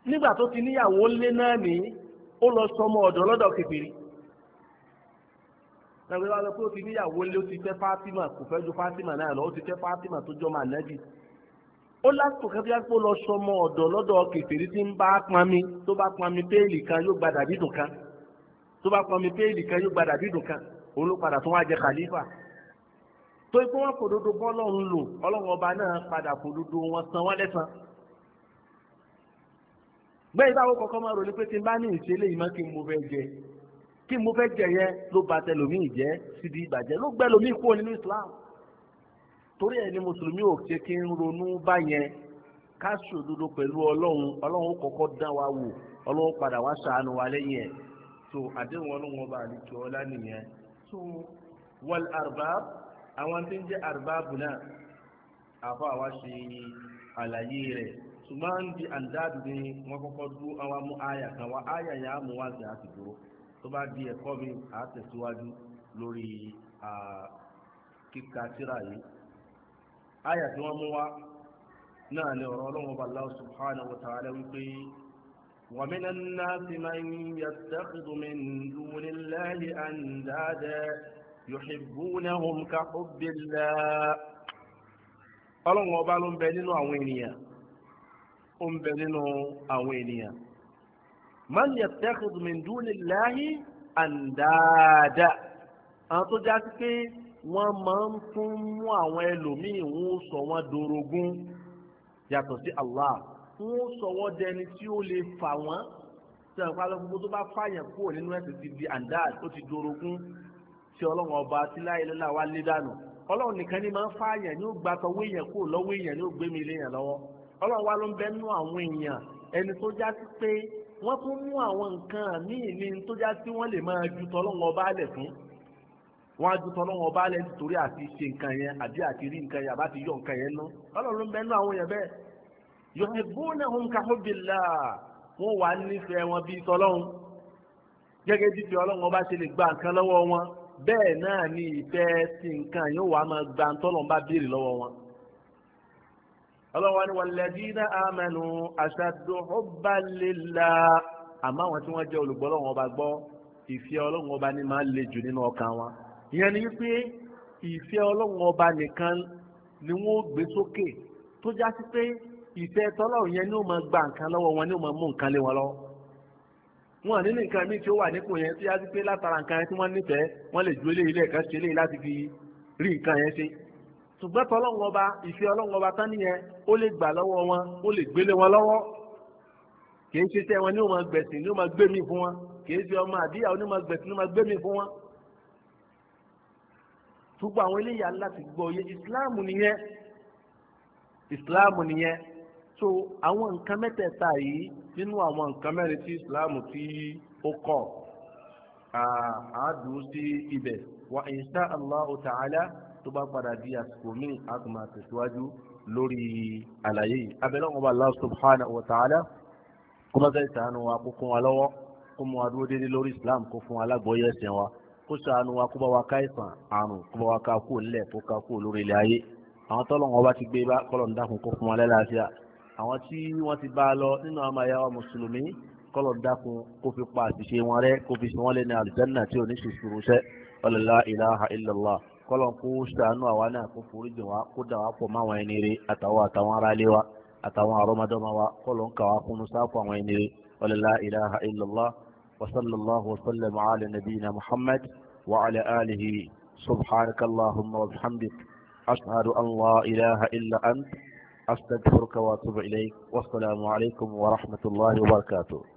nígbà tó ti níyàwó lé náà ní ó lọ sọmọ ọ̀dọ̀ lọ́dọ̀ kèfèrí nàgbé wá lọ pé ó ti níyàwó lé ó ti fẹ́ Fátímà kò fẹ́ ju Fátímà náà lọ ó ti fẹ́ Fátímà tó jọmọ ànábì ó lásìkò kẹfí àpò lọ sọmọ ọ̀dọ̀ lọ́dọ̀ kèfèrí tí ń bá pọnmi tó bá pọnmi péèlì kan yóò gba dàbí dùn kan tó bá pọnmi péèlì kan yóò gba dàbí dùn kan òun ló padà tún wá jẹ khalifa tó ikú wọn fòdodo bọ́lọ́run lò ọlọ́run ọba náà padà fòdodo wọn san wọ́n lẹ́san gbẹ́yìn táwọn kọ̀ọ̀kan máa rò ní pé tí n bá ní ìṣẹ̀lẹ̀ yìí mọ́ kí n mo fẹ́ jẹ yẹn ló ba tẹlòmíì jẹ́ síbi ìbàjẹ́ ló gbẹ́ lòmíì kúrò nínú Islam torí ẹni mùsùlùmí ò ṣe kí ń ronú báyẹn ká ṣòdodo pẹ̀lú ọlọ́run ó kọ́kọ́ dán wa wò ọlọ́run padà wá ṣàánú wa lẹ́yìn ẹ̀ tó àdéhùn ọlọ́run ọba àlejò ọlá nìyẹn tó wal arbab àwọn tí ń jẹ́ arbab náà àbá wa ṣe àlàyé rẹ̀ ṣùgbọ́n di àǹdáàdù ni wọ́n kọ́kọ́ dúró àwọn mú àyà kan wá àyà yẹn á mú wá sí àti dúró tó bá di ẹ̀kọ́ mi à á tẹ̀síwájú lórí kíka tírà yìí àyà tí wọ́n mú wá náà ni ọ̀rọ̀ ọlọ́run ọba Allah subhanahu wa ta'ala wípé wa minan nasi man yattakhidhu min dunillahi andada yuhibbunahum ka hubbillah ọlọ́run ọba ló ń bẹ nínú àwọn ènìyàn ó ń bẹ nínú àwọn ènìyàn man yattakhidhu min dunillahi andada àwọn tó já sí pé wọ́n máa ń tún mú àwọn ẹlòmíì wọ́n sọ wọ́n dorogún yàtọ̀ sí Allah wọ́n sọ wọ́n dẹni tí ó lè fà wọ́n tí àwọn ìpàdé gbogbo tó bá fàyàn kúrò nínú ẹ̀sìn ti di andad ó ti dorogún tí ọlọ́run ọba tí láyé lọ́la wá lé dànù ọlọ́run nìkan ní máa ń fàyàn ní ó gba tọwọ́ èèyàn kúrò lọ́wọ́ èèyàn ní ó gbé mi léèyàn lọ́wọ́ ọlọ́run wá ló ń bẹ nínú àwọn èèyàn ẹni tó já sí pé wọ́n tún mú àwọn nǹkan míì ní tó já sí wọ́n lè máa ju tọ́lọ́run ọba lẹ̀ fún wọ́n á ju tọ́lọ́run ọba lẹ̀ nítorí àti ṣe nǹkan yẹn àbí àti rí nǹkan yẹn àbá ti yọ nǹkan yẹn nú ọlọ́run ló ń bẹ nínú àwọn èèyàn bẹ́ẹ̀ yuhibbunahum ka hubbillah wọ́n wà nífẹ̀ẹ́ wọn bíi tọ́lọ́run gẹ́gẹ́ bí ti ọlọ́run ọba ṣe lè gba nǹkan lọ́wọ́ wọn bẹ́ẹ̀ náà ni ìfẹ́ sí nǹkan yóò wá máa gba tọ́lọ́run bá béèrè lọ́wọ́ wọn. ọlọ́run wa ni walladhina amanu ashaddu hubban lillah àmọ́ àwọn tí wọ́n jẹ́ olùgbọ́ ọlọ́run ọba gbọ́ ìfẹ́ ọlọ́run ọba ni máa ń le jù nínú ọkàn wọn. ìyẹn ni wípé ìfẹ́ ọlọ́run ọba nìkan ni wọ́n gbé sókè tó já sí pé ìfẹ́ tọ́lọ́run yẹn ni ó máa gba nǹkan lọ́wọ́ wọn ni ó máa mú nǹkan lé wọn lọ́wọ́ wọn nínú nǹkan míì tí ó wà nípò yẹn tí a ti pé látara nǹkan yẹn tí wọ́n nífẹ̀ẹ́ wọ́n lè ju eléyìí lẹ́ẹ̀kan ṣe eléyìí láti fi rí nǹkan yẹn ṣe ṣùgbọ́n tọ́lọ́run ọba ìfẹ́ ọlọ́run ọba tán nìyẹn ó lè gbà lọ́wọ́ wọn ó lè gbélé wọn lọ́wọ́ kìí ṣe tẹ́ wọn ní ó máa gbẹ̀sìn ní ó máa gbé mi fún wọn kìí ṣe ọmọ àbíyá ní ó máa gbẹ̀sìn ní ó máa gbé mi fún wọn. ṣùgbọ́n àwọn eléyà láti gbọ́ yé ìsìláàmù nìyẹn so àwọn nǹkan mẹ́tẹ̀ẹ̀ta yìí nínú àwọn nǹkan mẹ́rin tí ìsìláàmù tí ó kọ̀ àádùn sí ibẹ̀ wa insha Allahu ta'ala tó bá padà di àsìkò míì a tún máa tẹ̀síwájú lórí àlàyé yìí abẹ́lẹ́ wọn bá Allah subhanahu wa ta'ala kó má sẹ́yìn sànù wa kó kún wa lọ́wọ́ kó mú wa dúró déédéé lórí Islam kó fún wa lágbóyè ẹ̀sìn wa kó sànù wa kó bá wa ká ìsàn àrùn kó bá wa ká kú nílẹ̀ kó ká kú lórí ilẹ̀ ayé àwọn tọ́lọ̀ wọn bá ti gbé bá kọ́lọ̀ ń dákun kó fún wa lẹ́láàfíà àwọn tí wọ́n ti bá a lọ nínú àwọn àyàwó mùsùlùmí kọ́lọ̀ ń dákun kó fi pa àṣìṣe wọn rẹ́ kó fi sí wọn lé ní àlùjánnà tí ò ní ṣùṣùrù sẹ́ la ilaha illallah kọ́lọ̀ kó ṣàánú àwa náà kó forí jìn wá kó dà wá pọ̀ mọ́ àwọn ẹni rẹ̀ àtàwọn aráalé wa àtàwọn àrọ́mọdọ́mọ wa kọ́lọ̀ ń kà wá kúnnú sáfù àwọn ẹni rẹ̀ la ilaha illallah wa sallallahu wa sallam ala nabiyyina muhammad wa ala alihi subhanakallahumma wa bihamdik ashhadu an la ilaha illa ant أستغفرك وأتوب إليك والسلام عليكم ورحمة الله وبركاته